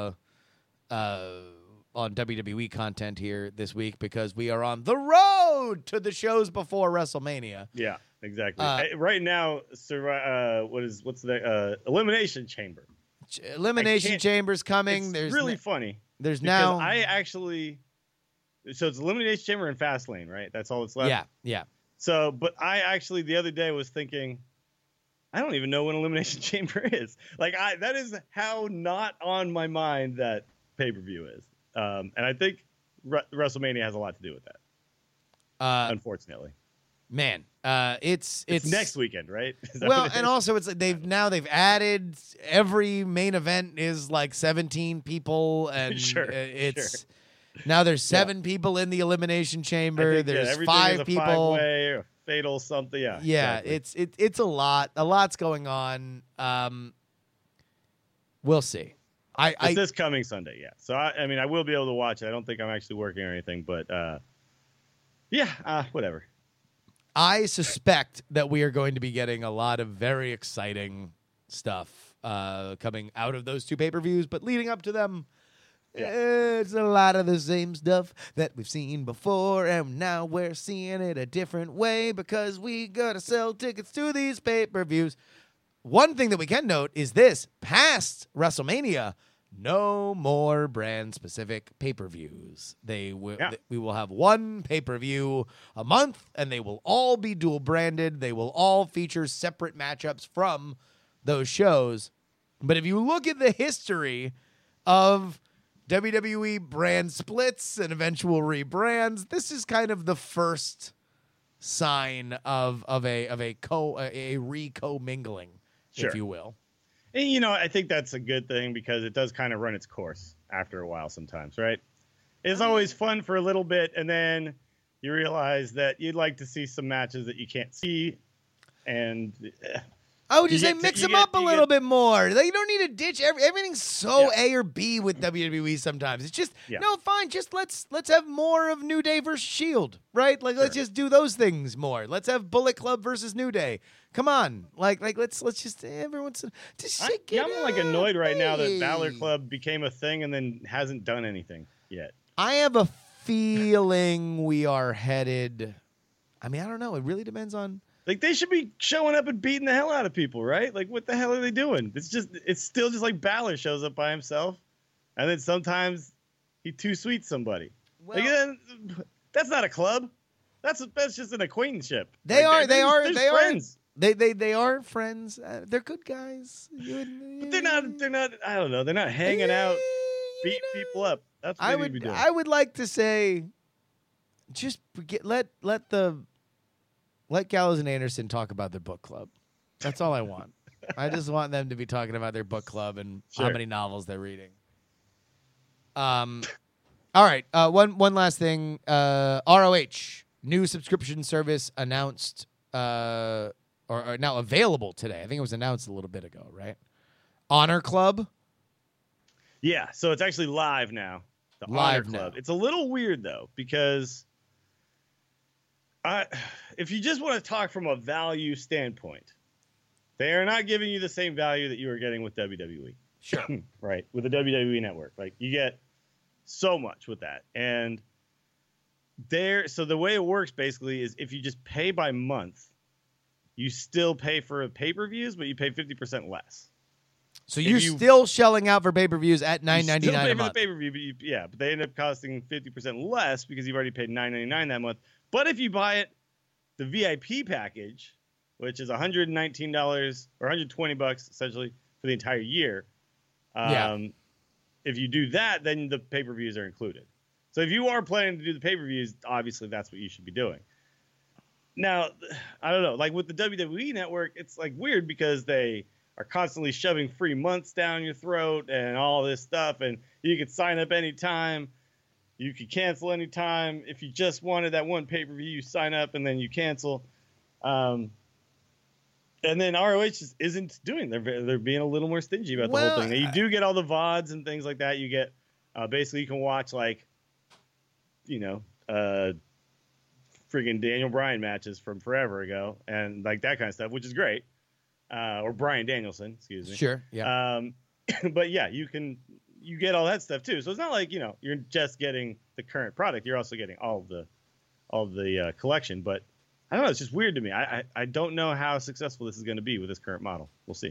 WWE content here this week because we are on the road to the shows before WrestleMania. Yeah, exactly. Right now, what's the Elimination Chamber? Elimination Chamber's coming. It's There's really funny. There's because now. So it's Elimination Chamber and Fastlane, right? That's all that's left? Yeah. So, but I actually the other day was thinking, I don't even know when Elimination Chamber is. Like, that is how not on my mind that pay-per-view is. And I think WrestleMania has a lot to do with that, unfortunately. Man, it's next weekend, right? Well, and also it's they've added every main event is like 17 people, and Sure. Now there's 7 people in the Elimination Chamber. There's 5 people. Five-way or fatal something. Yeah. Yeah, exactly. it's a lot. A lot's going on. We'll see. It's this coming Sunday, yeah. So I mean, I will be able to watch it. I don't think I'm actually working or anything, but whatever. I suspect that we are going to be getting a lot of very exciting stuff coming out of those 2 pay-per-views, but leading up to them. It's a lot of the same stuff that we've seen before, and now we're seeing it a different way because we gotta sell tickets to these pay-per-views. One thing that we can note is this: past WrestleMania, no more brand-specific pay-per-views. We will have one pay-per-view a month, and they will all be dual-branded. They will all feature separate matchups from those shows. But if you look at the history of WWE brand splits and eventual rebrands, this is kind of the first sign of a re-commingling, if you will. And, I think that's a good thing because it does kind of run its course after a while sometimes, right? It's always fun for a little bit, and then you realize that you'd like to see some matches that you can't see, and I would just say mix them up a little bit more. Like, you don't need to ditch everything's so A or B with WWE sometimes. It's just no, fine. Just let's have more of New Day versus Shield, right? Like let's just do those things more. Let's have Bullet Club versus New Day. Come on, like let's just everyone's just shake it. I'm like annoyed right now that Balor Club became a thing and then hasn't done anything yet. I have a feeling we are headed. I mean, I don't know. It really depends on. Like, they should be showing up and beating the hell out of people, right? Like, what the hell are they doing? It's still just like Balor shows up by himself, and then sometimes he too sweets somebody. Well, like, that's not a club. That's just an acquaintanceship. They are friends. They are friends. They're good guys. But they're not. I don't know. They're not hanging out, beating people up. That's what they need to be doing. I would like to say, just let Gallows and Anderson talk about their book club. That's all I want. I just want them to be talking about their book club and how many novels they're reading. All right. One last thing. ROH new subscription service announced or now available today. I think it was announced a little bit ago, right? Honor Club. Yeah. So it's actually live now. The live Honor Club. now. It's a little weird though because. If you just want to talk from a value standpoint, They are not giving you the same value that you are getting with WWE. Sure. Right, with the WWE Network. Like, you get so much with that. And so the way it works basically is if you just pay by month, you still pay for pay-per-views, but you pay 50% less. So you're still shelling out for pay-per-views at $9.99 still pay a for the month. pay-per-view, but they end up costing 50% less because you've already paid $9.99 that month. But if you buy it, the VIP package, which is $119 or $120 essentially for the entire year, if you do that, then the pay-per-views are included. So if you are planning to do the pay-per-views, obviously that's what you should be doing. Now, I don't know, like with the WWE Network, it's like weird because they are constantly shoving free months down your throat and all this stuff, and you could sign up anytime. You could cancel anytime. If you just wanted that one pay-per-view, you sign up and then you cancel. And then ROH just isn't doing. They're being a little more stingy about the whole thing. Now, you do get all the VODs and things like that. You get basically you can watch like, friggin' Daniel Bryan matches from forever ago and like that kind of stuff, which is great. Or Bryan Danielson, excuse me. Sure. Yeah. But yeah, you get all that stuff too. So it's not like you're just getting the current product. You're also getting all of the collection. But I don't know. It's just weird to me. I don't know how successful this is going to be with this current model. We'll see.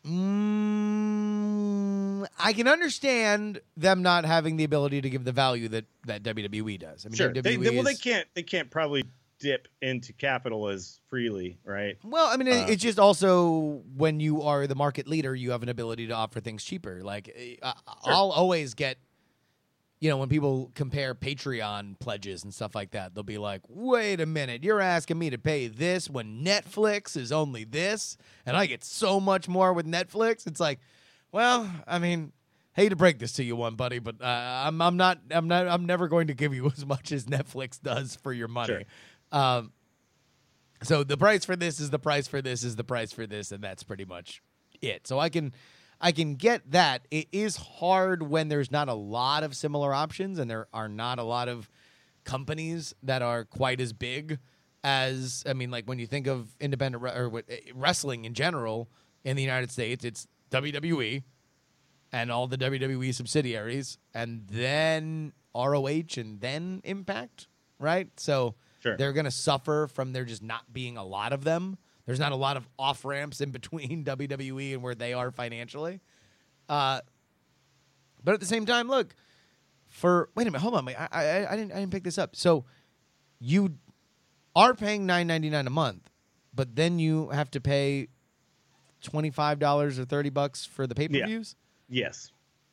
I can understand them not having the ability to give the value that WWE does. I mean, Sure. WWE They can't probably dip into capital as freely, right? Well, I mean, it's just also when you are the market leader, you have an ability to offer things cheaper. Like, I'll always get, when people compare Patreon pledges and stuff like that, they'll be like, wait a minute, you're asking me to pay this when Netflix is only this, and I get so much more with Netflix. It's like, well, I mean, hate to break this to you, one buddy, but I'm never going to give you as much as Netflix does for your money. Sure. So the price for this is the price for this is the price for this, and that's pretty much it. So I can get that. It is hard when there's not a lot of similar options and there are not a lot of companies that are quite as big as, I mean, like when you think of independent wrestling in general in the United States, it's WWE and all the WWE subsidiaries and then ROH and then Impact, right? So Sure. They're going to suffer from there just not being a lot of them. There's not a lot of off-ramps in between WWE and where they are financially. But at the same time, look, wait a minute, hold on. I didn't pick this up. So you are paying $9.99 a month, but then you have to pay $25 or $30 for the pay-per-views? Yeah. Yes.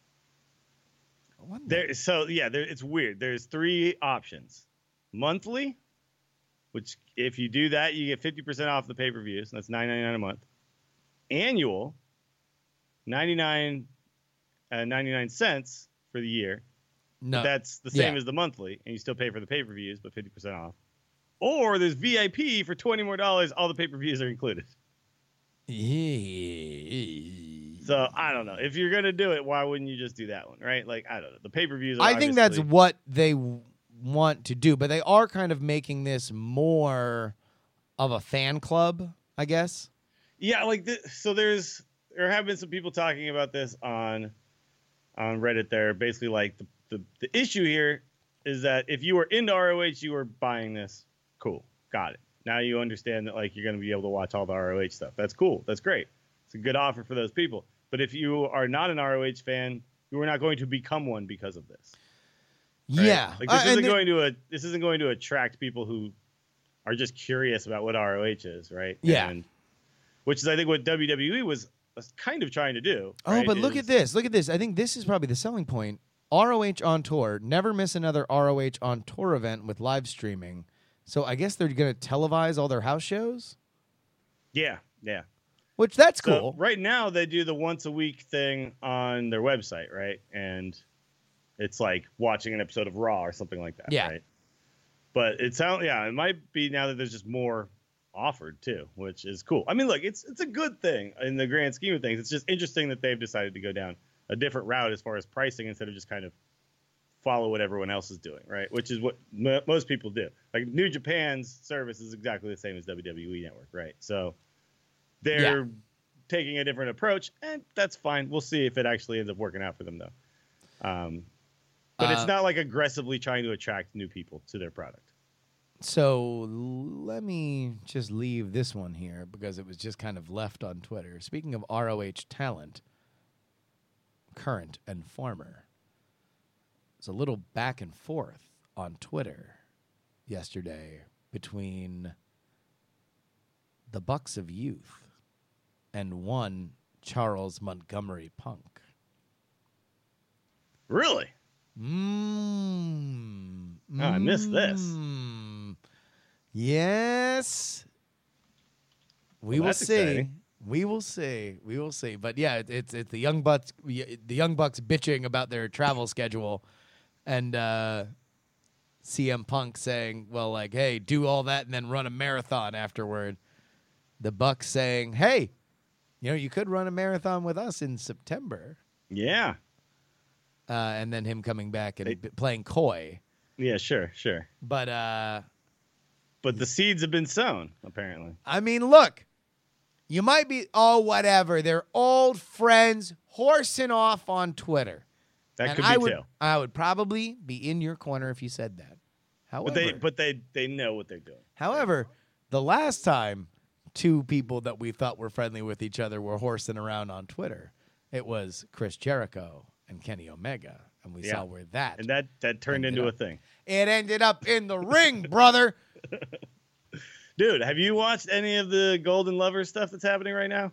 It's weird. There's three options. Monthly, which if you do that, you get 50% off the pay-per-views. That's $9.99 a month. Annual, 99 cents for the year. No. But that's the same as the monthly, and you still pay for the pay-per-views, but 50% off. Or there's VIP for $20 more. All the pay-per-views are included. So I don't know. If you're gonna do it, why wouldn't you just do that one, right? Like, I don't know. The pay-per-views. I think that's what they want to do, but they are kind of making this more of a fan club, I guess. Yeah, like so there have been some people talking about this on Reddit there. Basically, like the issue here is that if you were into ROH, you were buying this. Cool, got it. Now you understand that like you're going to be able to watch all the ROH stuff. That's cool. That's great. It's a good offer for those people. But if you are not an ROH fan, you are not going to become one because of this. Right? Yeah, like this isn't going to attract people who are just curious about what ROH is, right? Yeah, which is I think what WWE was kind of trying to do. Oh, right? but look at this. Look at this. I think this is probably the selling point. ROH on tour. Never miss another ROH on tour event with live streaming. So I guess they're going to televise all their house shows? Yeah. Which, that's So cool. right now, they do the once a week thing on their website, right? And it's like watching an episode of Raw or something like that, Yeah. right? But it might be now that there's just more offered too, which is cool. I mean, look, it's a good thing in the grand scheme of things. It's just interesting that they've decided to go down a different route as far as pricing instead of just kind of follow what everyone else is doing, right? Which is what most people do. Like New Japan's service is exactly the same as WWE Network, right? So they're taking a different approach, and that's fine. We'll see if it actually ends up working out for them, though. But it's not like aggressively trying to attract new people to their product. So let me just leave this one here because it was just kind of left on Twitter. Speaking of ROH talent, current and former, there's a little back and forth on Twitter yesterday between the Bucks of Youth and one Charles Montgomery Punk. Really? I missed this. Yes. We will that's see. exciting. We will see. We will see. But yeah, it's the Young Bucks bitching about their travel schedule, and CM Punk saying, "Well, like, hey, do all that and then run a marathon afterward." The Bucks saying, "Hey, you could run a marathon with us in September." Yeah. And then him coming back and playing coy. Yeah, sure. But But the seeds have been sown, apparently. I mean, look, you might be, whatever. They're old friends horsing off on Twitter. That And could I be would, too. I would probably be in your corner if you said that. However, But they know what they're doing. however, the last time two people that we thought were friendly with each other were horsing around on Twitter, it was Chris Jericho and Kenny Omega, and we saw where that And that turned into a thing. It ended up in the ring, brother. Dude, have you watched any of the Golden Lovers stuff that's happening right now?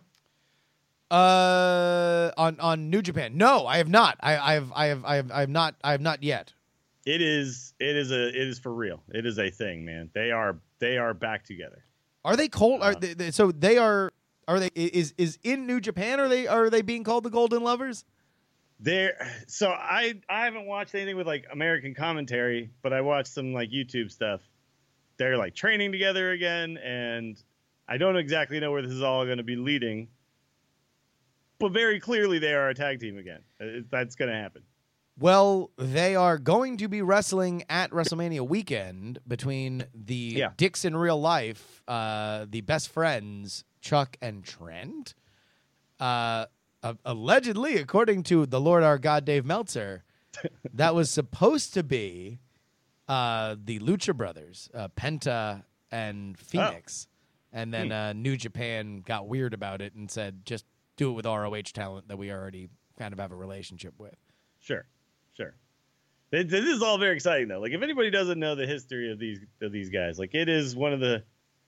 On New Japan, no, I have not. I have not yet. It is for real. It is a thing, man. They are back together. Are they cold? Are they, so they are? Are they? Is in New Japan? Are they being called the Golden Lovers? So I haven't watched anything with like American commentary, but I watched some like YouTube stuff. They're like training together again, and I don't exactly know where this is all going to be leading, but very clearly they are a tag team again. That's going to happen. Well, they are going to be wrestling at WrestleMania weekend between the Dicks in Real Life, the best friends Chuck and Trent. Allegedly, according to the Lord our God, Dave Meltzer, that was supposed to be the Lucha Brothers, Penta and Phoenix. And then New Japan got weird about it and said, just do it with ROH talent that we already kind of have a relationship with. Sure. This is all very exciting though. Like if anybody doesn't know the history of these guys, like it is one of the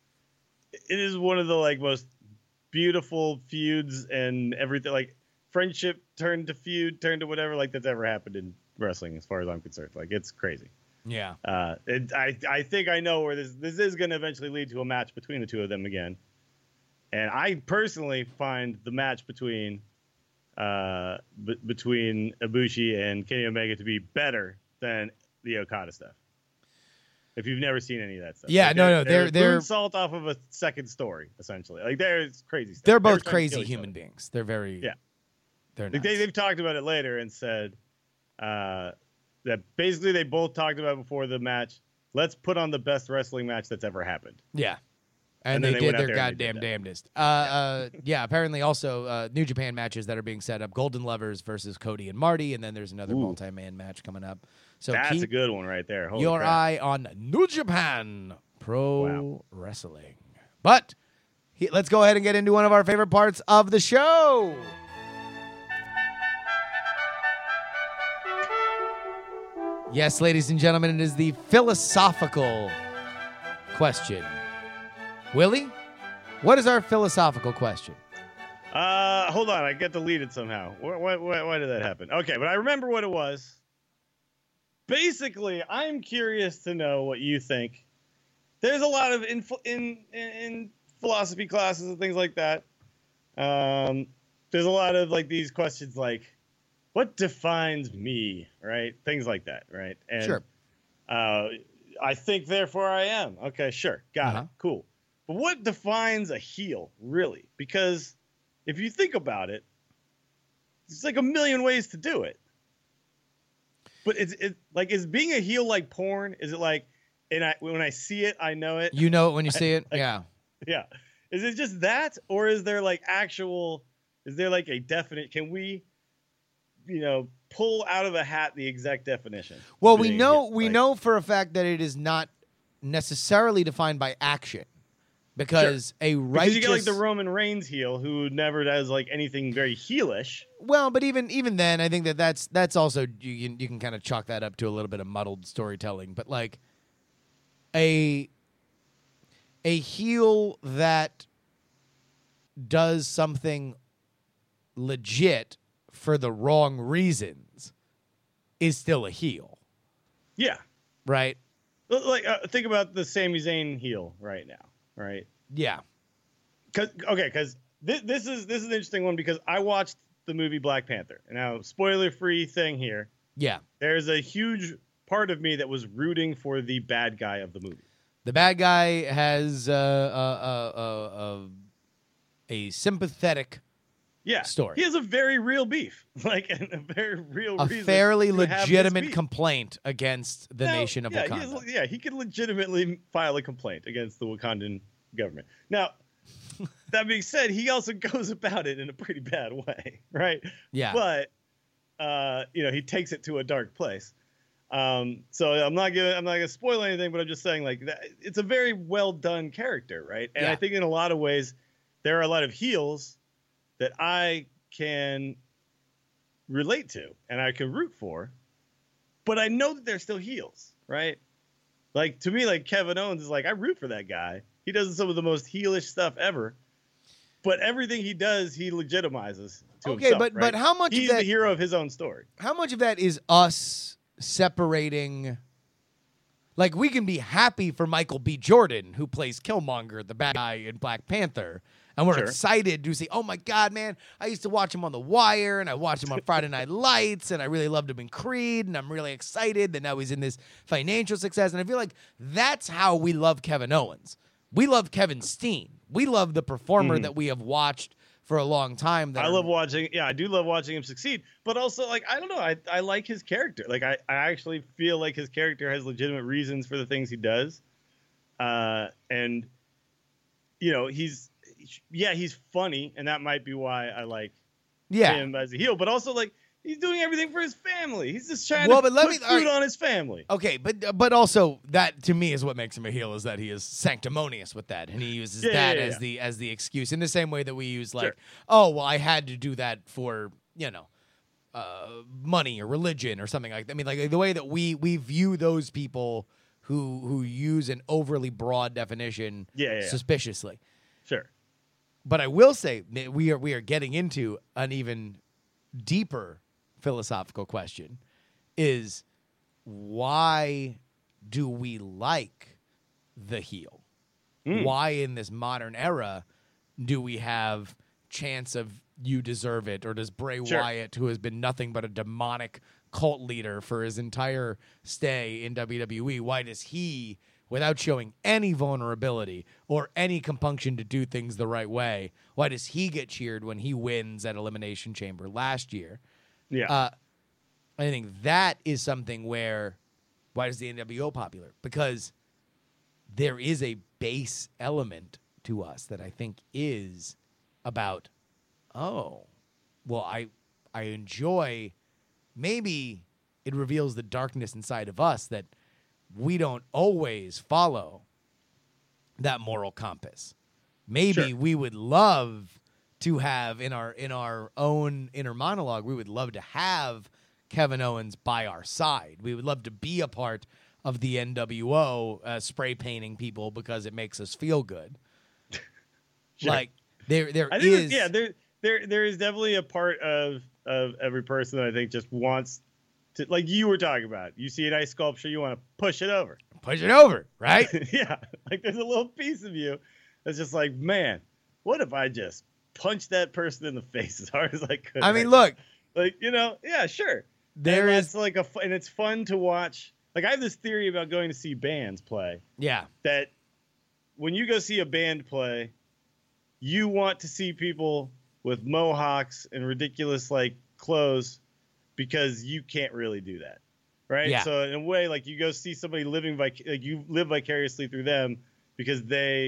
like most beautiful feuds and everything, like friendship turned to feud, turned to whatever, like that's ever happened in wrestling as far as I'm concerned. Like it's crazy. Yeah. I think I know where this is going to eventually lead to a match between the two of them again. And I personally find the match between Ibushi and Kenny Omega to be better than the Okada stuff. If you've never seen any of that stuff. Yeah, like they're salt off of a second story, essentially. Like there's crazy stuff. They're both trying to crazy kill each human other. beings. They're very They're Like nuts. they've talked about it later and said that basically they both talked about before the match. Let's put on the best wrestling match that's ever happened. Yeah. And then they they did went out their there and they goddamn did damnedest. Yeah, apparently also New Japan matches that are being set up. Golden Lovers versus Cody and Marty, and then there's another multi-man match coming up. So That's keep a good one right there. Holy your crap. eye on New Japan Pro Wrestling. But let's go ahead and get into one of our favorite parts of the show. Yes, ladies and gentlemen, it is the philosophical question. Willie, what is our philosophical question? Hold on, I got deleted somehow. Why did that happen? Okay, but I remember what it was. Basically, I'm curious to know what you think. There's a lot of in philosophy classes and things like that. There's a lot of like these questions like, what defines me, right? Things like that, right? And, Sure. I think, therefore I am. Okay, sure. Got it. Cool. But what defines a heel, really? Because if you think about it, there's like a million ways to do it. But it's like, is being a heel like porn? Is it like, when I see it, I know it? You know it when you see it? Like, yeah. Yeah. Is it just that, or is there like is there like a definite, can we, pull out of a hat the exact definition? Well, Being we know for a fact that it is not necessarily defined by action, because a righteous. Because you get like the Roman Reigns heel who never does like anything very heelish. Well, but even then, I think that's also you can kind of chalk that up to a little bit of muddled storytelling. But like a heel that does something legit for the wrong reasons is still a heel, Yeah. right? Like think about the Sami Zayn heel right now, right? Yeah. Because this is an interesting one because I watched the movie Black Panther. Now, spoiler-free thing here. Yeah. There's a huge part of me that was rooting for the bad guy of the movie. The bad guy has a sympathetic story. He has a very real beef, like and a very real a reason fairly to have this legitimate beef. complaint against the nation of yeah, Wakanda. He could legitimately file a complaint against the Wakandan government. Now, that being said, he also goes about it in a pretty bad way, right? Yeah. But he takes it to a dark place. So I'm not gonna spoil anything, but I'm just saying like that it's a very well done character, right? And Yeah. I think in a lot of ways there are a lot of heels that I can relate to and I can root for, but I know that they're still heels, right? Like to me, like Kevin Owens is like I root for that guy. He does some of the most heelish stuff ever, but everything he does, he legitimizes to himself. but right? how much he's of that, the hero of his own story? How much of that is us separating? Like we can be happy for Michael B. Jordan, who plays Killmonger, the bad guy in Black Panther, and we're Sure. excited to see. Oh my God, man! I used to watch him on The Wire, and I watched him on Friday Night Lights, and I really loved him in Creed, and I'm really excited that now he's in this financial success. And I feel like that's how we love Kevin Owens. We love Kevin Steen. We love the performer that we have watched for a long time. That I love watching. Yeah, I do love watching him succeed. But also, like, I don't know. I like his character. Like, I actually feel like his character has legitimate reasons for the things he does. And he's funny, and that might be why I like him as a heel. But also, like, he's doing everything for his family. He's just trying to put food on his family. Okay, but also that to me is what makes him a heel is that he is sanctimonious with that, and he uses as the excuse in the same way that we use like, Sure. oh well, I had to do that for money or religion or something like that. I mean, like the way that we view those people who use an overly broad definition suspiciously. Sure. But I will say we are getting into an even deeper philosophical question is why do we like the heel? Why in this modern era do we have chance of you deserve it, or does Bray Wyatt, who has been nothing but a demonic cult leader for his entire stay in WWE, why does he, without showing any vulnerability or any compunction to do things the right way, why does he get cheered when he wins at Elimination Chamber last year? Yeah. I think that is something where, why is the NWO popular? Because there is a base element to us that I think is about, oh, well, I enjoy, maybe it reveals the darkness inside of us that we don't always follow that moral compass. Maybe we would love to have in our own inner monologue, we would love to have Kevin Owens by our side. We would love to be a part of the NWO spray painting people because it makes us feel good. Sure. Like there I think there is definitely a part of every person that I think just wants to, like you were talking about. You see a nice sculpture, you want to push it over. Push it over, right? Yeah. Like there's a little piece of you that's just like, man, what if I just punched that person in the face as hard as I could? I mean, look. Like, yeah, sure. There is like and it's fun to watch. Like I have this theory about going to see bands play. Yeah. That when you go see a band play, you want to see people with mohawks and ridiculous like clothes because you can't really do that. Right? Yeah. So in a way, like you go see somebody living you live vicariously through them because they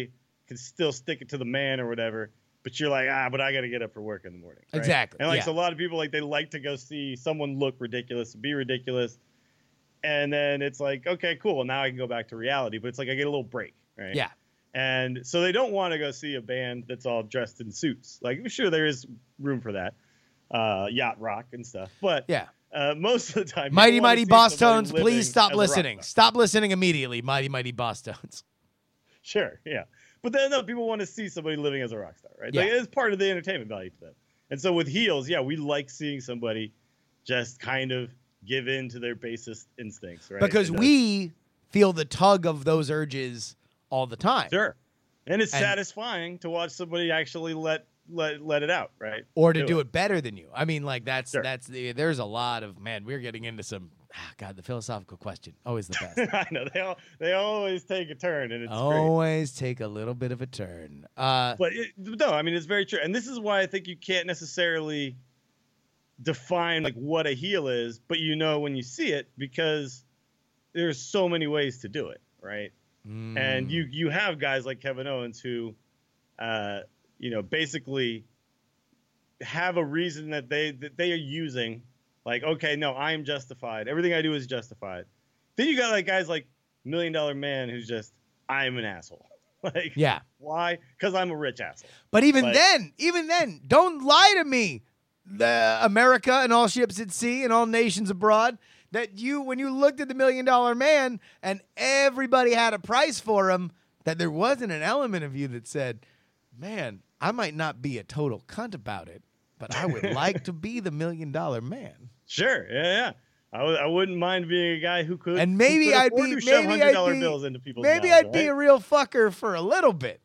can still stick it to the man or whatever. But you're like, but I got to get up for work in the morning. Right? Exactly. And like, yeah. so a lot of people, like, they like to go see someone look ridiculous, be ridiculous. And then it's like, okay, cool. Well, now I can go back to reality. But it's like I get a little break. Right. Yeah. And so they don't want to go see a band that's all dressed in suits. Like, sure, there is room for that. Yacht rock and stuff. But Yeah. Most of the time, Mighty people wanna Mighty see Boss somebody Tones, living please stop as a rock listening. star. Stop listening immediately, Mighty Mighty Boss Tones. Sure, yeah. But then no, people want to see somebody living as a rock star, right? Yeah. Like, it's part of the entertainment value to them. And so with heels, yeah, we like seeing somebody just kind of give in to their basest instincts, right? Because And, we feel the tug of those urges all the time. sure. And it's And- satisfying to watch somebody actually let it out, right? Or to do it better than you. I mean, like there's a lot of, man, we're getting into some, God, the philosophical question. Always the best. I know they always take a turn, and it's great. Always take a little bit of a turn. But no, I mean, it's very true. And this is why I think you can't necessarily define like what a heel is, but you know when you see it, because there's so many ways to do it, right? And you have guys like Kevin Owens who, basically have a reason that they are using, like, okay, no, I am justified. Everything I do is justified. Then you got like guys like $1 Million Man who's just, I'm an asshole. Like, Yeah. why? Because I'm a rich asshole. But even Like- then, don't lie to me, the America and all ships at sea and all nations abroad, that when you looked at the $1 Million Man and everybody had a price for him, that there wasn't an element of you that said, man, I might not be a total cunt about it, but I would like to be the $1 Million Man. Sure, yeah. I wouldn't mind being a guy who could. And maybe who could I'd afford be to shove maybe $100 I'd be bills into people's maybe mouths, I'd be right? a real fucker for a little bit.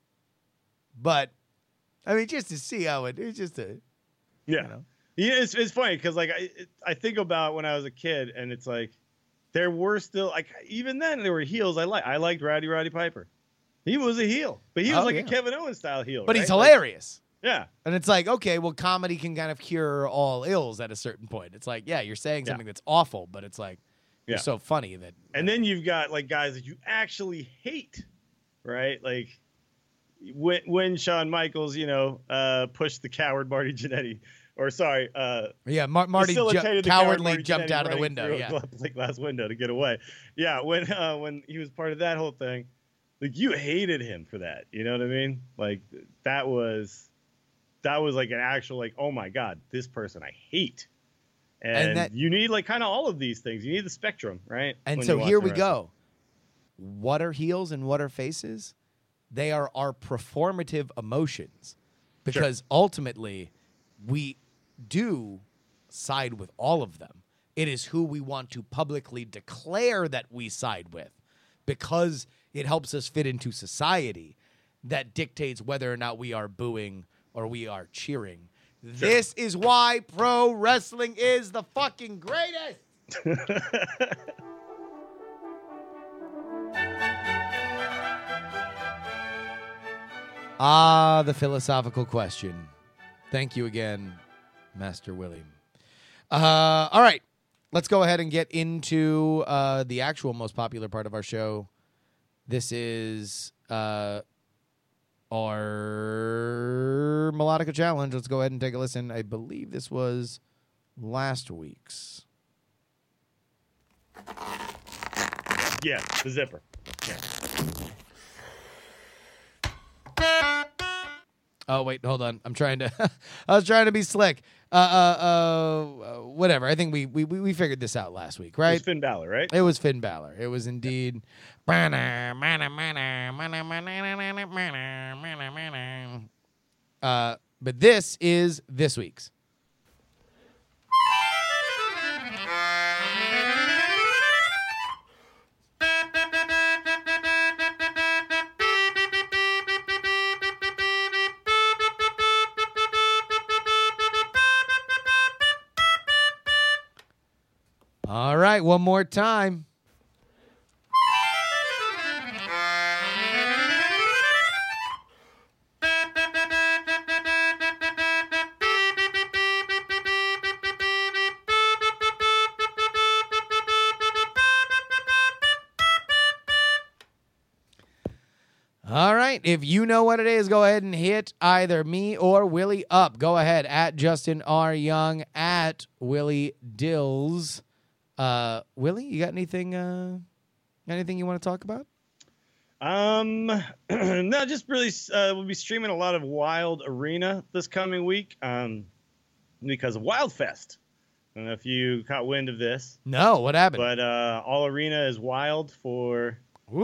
But I mean, just to see how it's just a Yeah. you know. Yeah, it's funny because like I think about when I was a kid, and it's like there were still, like, even then there were heels I liked Roddy Piper. He was a heel, but he was like yeah. a Kevin Owens style heel. But right? he's Like, hilarious. yeah, And it's like, okay, well, comedy can kind of cure all ills at a certain point. It's like, yeah, you're saying Yeah. something that's awful, but it's like, you're Yeah. so funny that. and then you've got like guys that you actually hate, right? Like when Shawn Michaels, pushed the coward Marty Jannetty. Or sorry, Yeah, Marty facilitated the cowardly Marty jumped Jannetty out of the running window. through Yeah. a plate glass window to get away. Yeah, when he was part of that whole thing, like, you hated him for that. You know what I mean? Like that was like an actual, like, oh my God, this person I hate. And that- you need like kind of all of these things. You need the spectrum, right? And when so you're here watching we go. What are heels and what are faces? They are our performative emotions, because ultimately we do side with all of them. It is who we want to publicly declare that we side with, because it helps us fit into society, that dictates whether or not we are booing or we are cheering. This is why pro wrestling is the fucking greatest. The philosophical question. Thank you again, Master William. All right, let's go ahead and get into the actual most popular part of our show. This is our Melodica Challenge. Let's go ahead and take a listen. I believe this was last week's. Yeah, the zipper. Yeah. Oh wait, hold on. I'm trying to. I was trying to be slick. Whatever. I think we figured this out last week, It right? was Finn Balor, right? It was Finn Balor. It was indeed. But this is this week's. All right, one more time. All right. If you know what it is, go ahead and hit either me or Willie up. Go ahead at Justin R. Young, at Willie Dills. Willie, you got anything you want to talk about? No, just really, we'll be streaming a lot of Wild Arena this coming week, because of Wildfest. I don't know if you caught wind of this, No, what happened? but All Arena is wild for Woo!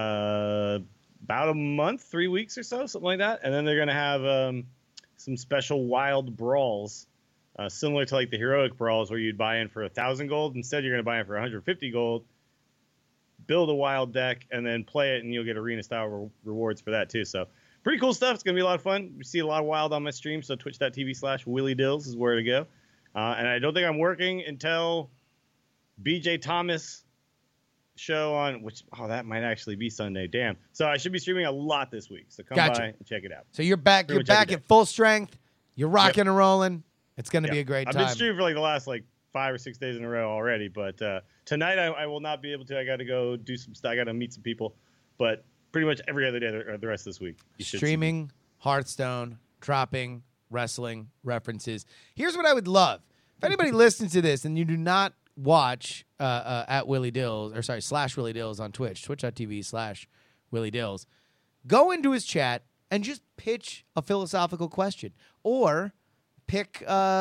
about a month, 3 weeks or so, something like that. And then they're going to have some special wild brawls, similar to like the heroic brawls where you'd buy in for 1,000 gold. Instead, you're going to buy in for 150 gold, build a wild deck, and then play it, and you'll get arena-style rewards for that too. So pretty cool stuff. It's going to be a lot of fun. We see a lot of wild on my stream, so twitch.tv/WillieDills is where to go. And I don't think I'm working until BJ Thomas show on that might actually be Sunday. Damn. So I should be streaming a lot this week. So come Gotcha. by and check it out. So you're back. Pretty You're much every back day. at full strength. You're rocking Yep. and rolling. It's going to be Yep. a great I've time. been streaming for like the last 5 or 6 days in a row already, but tonight I will not be able to. I got to go do some stuff. I got to meet some people, but pretty much every other day the rest of this week. You should see me. Streaming, Hearthstone, dropping wrestling references. Here's what I would love. If anybody listens to this and you do not watch at Willie Dills, or sorry, /Willie Dills on Twitch, twitch.tv/Willie Dills, go into his chat and just pitch a philosophical question or pick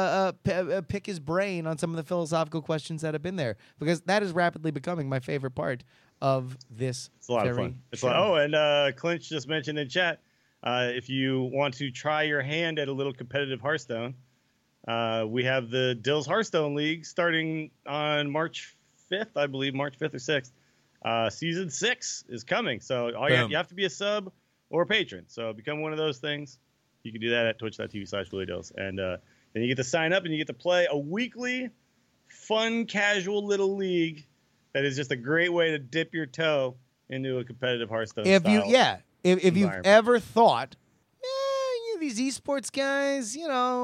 his brain on some of the philosophical questions that have been there, because that is rapidly becoming my favorite part of this. It's a lot of very fun. It's show. and Clinch just mentioned in chat, if you want to try your hand at a little competitive Hearthstone, we have the Dills Hearthstone League starting on March 5th, I believe, March 5th or 6th. Season 6 is coming, so you have to be a sub or a patron. So become one of those things. You can do that at twitch.tv/WillieDills. And then you get to sign up and you get to play a weekly, fun, casual little league that is just a great way to dip your toe into a competitive Hearthstone If style. you've environment. ever thought, these esports guys,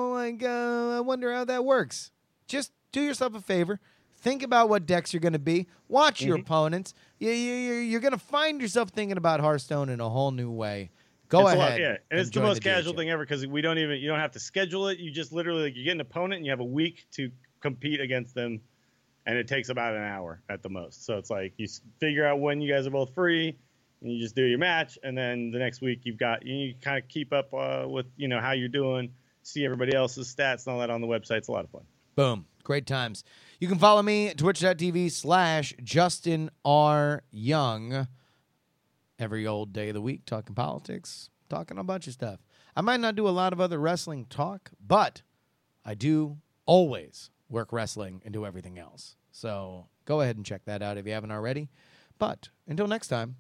I wonder how that works. Just do yourself a favor. Think about what decks you're going to be. Watch your opponents. You're going to find yourself thinking about Hearthstone in a whole new way. Go It's a ahead. lot, yeah, and it's the join most dating casual show. thing ever because you don't have to schedule it. You just literally you get an opponent and you have a week to compete against them, and it takes about an hour at the most. So it's like you figure out when you guys are both free, and you just do your match, and then the next week you kind of keep up with how you're doing, see everybody else's stats and all that on the website. It's a lot of fun. Boom. Great times. You can follow me at twitch.tv/Justin R. Young. Every old day of the week, talking politics, talking a bunch of stuff. I might not do a lot of other wrestling talk, but I do always work wrestling and do everything else. So go ahead and check that out if you haven't already. But until next time,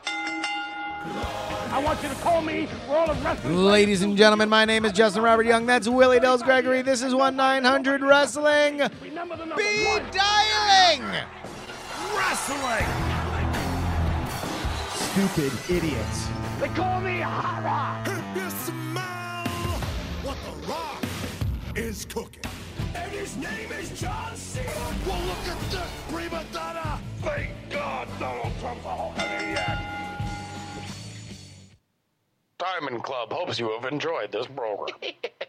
I want you to call me World of Wrestling. ladies and gentlemen, my name is Justin Robert Young. That's Willie Dells Gregory. This is 1-900 Wrestling. Remember the number Be one. dialing! Wrestling. Stupid idiots. They call me Hara. If you smell what The Rock is cooking. And his name is John Cena. Well, look at this prima donna. Thank God Donald Trump's a maniac. Diamond Club hopes you have enjoyed this program.